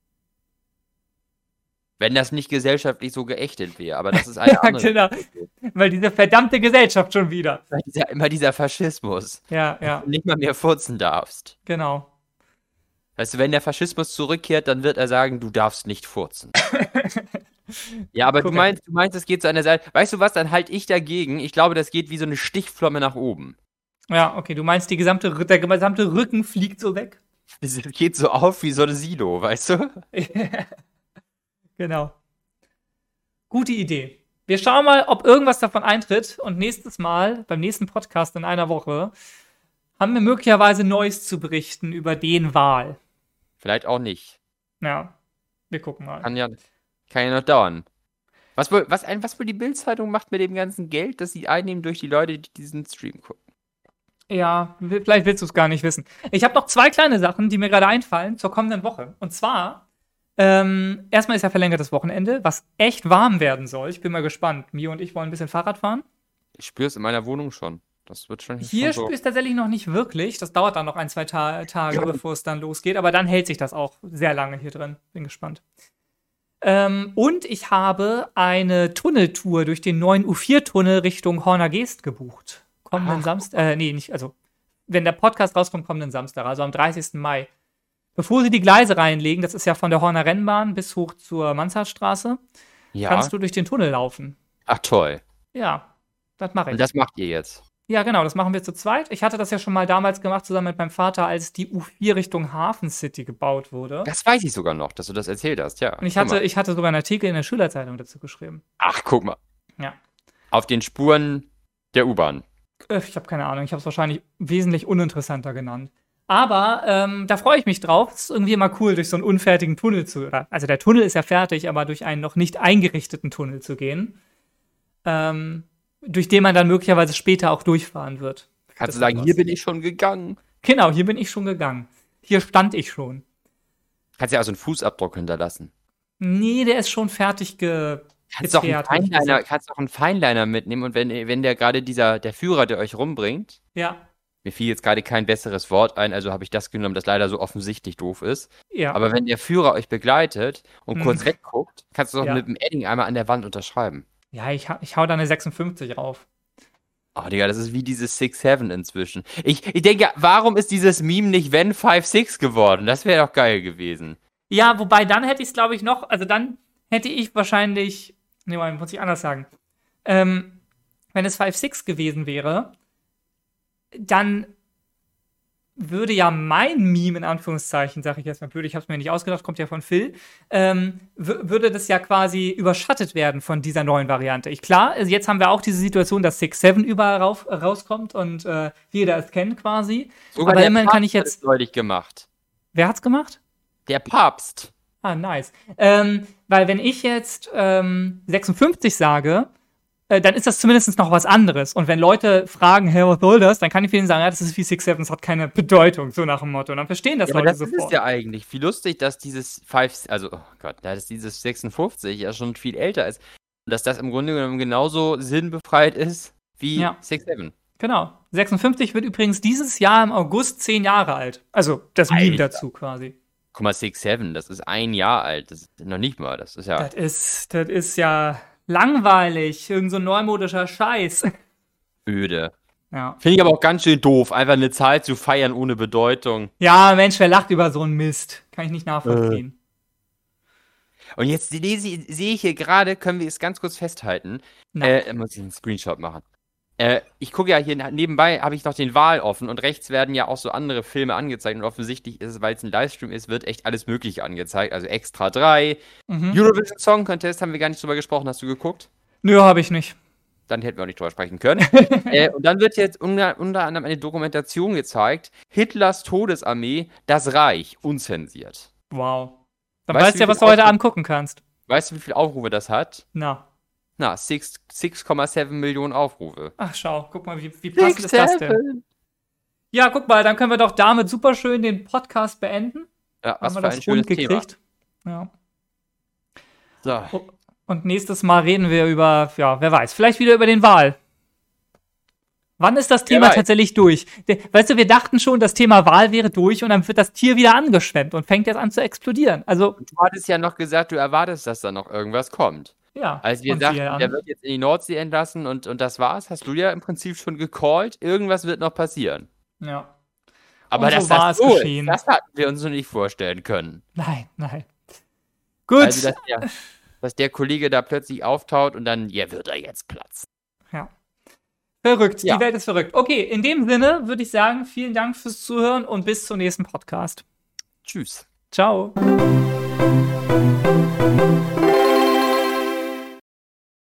Wenn das nicht gesellschaftlich so geächtet wäre, aber das ist eine Ja, andere. genau. Weil diese verdammte Gesellschaft schon wieder. Immer dieser, immer dieser Faschismus. Ja, ja, Du nicht mal mehr furzen darfst. genau. Weißt du, wenn der Faschismus zurückkehrt, dann wird er sagen, du darfst nicht furzen. Ja, aber du Korrekt. meinst, du meinst, es geht so an der Seite. Weißt du was, dann halt ich dagegen. Ich glaube, das geht wie so eine Stichflomme nach oben. Ja, okay, du meinst, die gesamte, der gesamte Rücken fliegt so weg? Es geht so auf wie so ein Silo, weißt du? Genau. Gute Idee. Wir schauen mal, ob irgendwas davon eintritt. Und nächstes Mal, beim nächsten Podcast in einer Woche, haben wir möglicherweise Neues zu berichten über den Wahl. Vielleicht auch nicht. Ja, wir gucken mal. Kann ja, kann ja noch dauern. Was wohl, was, ein- was wohl die Bild-Zeitung macht mit dem ganzen Geld, das sie einnehmen durch die Leute, die diesen Stream gucken? Ja, w- vielleicht willst du es gar nicht wissen. Ich habe noch zwei kleine Sachen, die mir gerade einfallen zur kommenden Woche. Und zwar, ähm, erstmal ist ja verlängertes Wochenende, was echt warm werden soll. Ich bin mal gespannt. Mio und ich wollen ein bisschen Fahrrad fahren. Ich spüre es in meiner Wohnung schon. Das wird schon, Hier schon so. spürst du tatsächlich noch nicht wirklich. Das dauert dann noch ein, zwei Ta Tage, bevor es dann losgeht. Aber dann hält sich das auch sehr lange hier drin. Bin gespannt. Ähm, und ich habe eine Tunneltour durch den neuen U vier Tunnel Richtung Horner Geest gebucht. Kommenden Ach. Samstag, äh, nee, nicht, also, wenn der Podcast rauskommt, kommenden Samstag, also am dreißigsten Mai. bevor sie die Gleise reinlegen, das ist ja von der Horner Rennbahn bis hoch zur Mansardstraße, Ja. kannst du durch den Tunnel laufen. Ach toll. Ja, das mache ich. Und das macht ihr jetzt. Ja, genau, das machen wir zu zweit. Ich hatte das ja schon mal damals gemacht, zusammen mit meinem Vater, als die U vier Richtung Hafen City gebaut wurde. Das weiß ich sogar noch, dass du das erzählt hast, ja. Und ich Guck hatte, mal. ich hatte sogar einen Artikel in der Schülerzeitung dazu geschrieben. Ach, guck mal. Ja. Auf den Spuren der U-Bahn. Äh, Ich habe keine Ahnung, ich habe es wahrscheinlich wesentlich uninteressanter genannt. Aber ähm, da freue ich mich drauf. Es ist irgendwie immer cool, durch so einen unfertigen Tunnel zu. Oder, also der Tunnel ist ja fertig, aber durch einen noch nicht eingerichteten Tunnel zu gehen. Ähm, durch den man dann möglicherweise später auch durchfahren wird. Kannst du Das sagen, hat hier was. bin ich schon gegangen. Genau, hier bin ich schon gegangen. Hier stand ich schon. Kannst ja auch so einen Fußabdruck hinterlassen. Nee, der ist schon fertig ge Kannst auch einen geteert, hätte ich Feinliner, gesagt. kannst auch einen Feinliner mitnehmen und wenn, wenn der gerade dieser, der Führer, der euch rumbringt, Ja, mir fiel jetzt gerade kein besseres Wort ein, also habe ich das genommen, das leider so offensichtlich doof ist. ja. Aber wenn der Führer euch begleitet und Hm. kurz wegguckt, kannst du doch Ja. mit dem Edding einmal an der Wand unterschreiben. Ja, ich, ha- ich hau da eine sechsundfünfzig rauf. Oh, Digga, das ist wie dieses six seven inzwischen. Ich, ich denke, warum ist dieses Meme nicht Wenn five six geworden? Das wäre doch geil gewesen. Ja, wobei dann hätte ich es, glaube ich, noch, also dann hätte ich wahrscheinlich, nee, Moment, muss ich anders sagen. Ähm, wenn es five six gewesen wäre, dann würde ja mein Meme, in Anführungszeichen, sage ich jetzt mal blöd, ich habe es mir nicht ausgedacht, kommt ja von Phil, ähm, w- würde das ja quasi überschattet werden von dieser neuen Variante. Ich, klar, also jetzt haben wir auch diese Situation, dass six seven überall rauf, rauskommt und äh, jeder es kennt quasi. Sogar Aber der immerhin Papst kann ich hat es jetzt. neulich gemacht. Wer hat's gemacht? Der Papst. Ah, nice. Ähm, weil wenn ich jetzt ähm, sechsundfünfzig sage, äh, dann ist das zumindest noch was anderes. Und wenn Leute fragen, hey, was soll das? Dann kann ich vielen sagen, ja, das ist wie six seven, das hat keine Bedeutung, so nach dem Motto. Und dann verstehen das Ja, aber Leute das ist es sofort. ja eigentlich. Wie lustig, dass dieses five, also, oh Gott, dass dieses sechsundfünfzig ja schon viel älter ist. Und dass das im Grunde genommen genauso sinnbefreit ist wie Ja. six seven. Genau. sechsundfünfzig wird übrigens dieses Jahr im August zehn Jahre alt. Also das Meme Alter. dazu quasi. Guck mal, six seven, das ist ein Jahr alt. Das ist noch nicht mal, das ist ja Das ist, das ist ja langweilig. Irgend so ein neumodischer Scheiß. öde. Ja. Finde ich aber auch ganz schön doof, einfach eine Zahl zu feiern ohne Bedeutung. Ja, Mensch, wer lacht über so einen Mist? Kann ich nicht nachvollziehen. Und jetzt lese ich- sehe ich hier gerade, können wir es ganz kurz festhalten. Na. Äh, muss ich einen Screenshot machen. Äh, ich gucke ja hier nebenbei, habe ich noch den Wahl offen und rechts werden ja auch so andere Filme angezeigt und offensichtlich ist es, weil es ein Livestream ist, wird echt alles Mögliche angezeigt. Also Extra drei, Mhm. Eurovision Song Contest haben wir gar nicht drüber gesprochen. Hast du geguckt? Nö, habe ich nicht. Dann hätten wir auch nicht drüber sprechen können. äh, und dann wird jetzt unter, unter anderem eine Dokumentation gezeigt. Hitlers Todesarmee, das Reich, unzensiert. Wow. Dann Weißt weißt du, du ja, wie was du viel heute Aufrufe- angucken kannst. Weißt du, wie viele Aufrufe das hat? Na. Na, sechs Komma sieben Millionen Aufrufe. Ach, schau, guck mal, wie, wie passend ist das denn? Ja, guck mal, dann können wir doch damit super schön den Podcast beenden. Ja, was Haben für wir ein das schönes rund Thema. gekriegt. Ja. So. Und nächstes Mal reden wir über, ja, wer weiß, vielleicht wieder über den Wal. Wann ist das Thema weiß. tatsächlich durch? De- Weißt du, wir dachten schon, das Thema Wal wäre durch und dann wird das Tier wieder angeschwemmt und fängt jetzt an zu explodieren. Also, Du hattest ja noch gesagt, du erwartest, dass da noch irgendwas kommt. ja. Als wir und sagten, siehe an. der wird jetzt in die Nordsee entlassen und, und das war's, hast du ja im Prinzip schon gecallt. Irgendwas wird noch passieren. Ja. Aber Und so dass war das es so geschehen. ist, das hatten wir uns noch nicht vorstellen können. Nein, nein. Gut. Also, dass der, dass der Kollege da plötzlich auftaucht und dann, ja, wird er jetzt Platz. Ja. Verrückt, Ja. die Welt ist verrückt. Okay, in dem Sinne würde ich sagen, vielen Dank fürs Zuhören und bis zum nächsten Podcast. Tschüss. Ciao.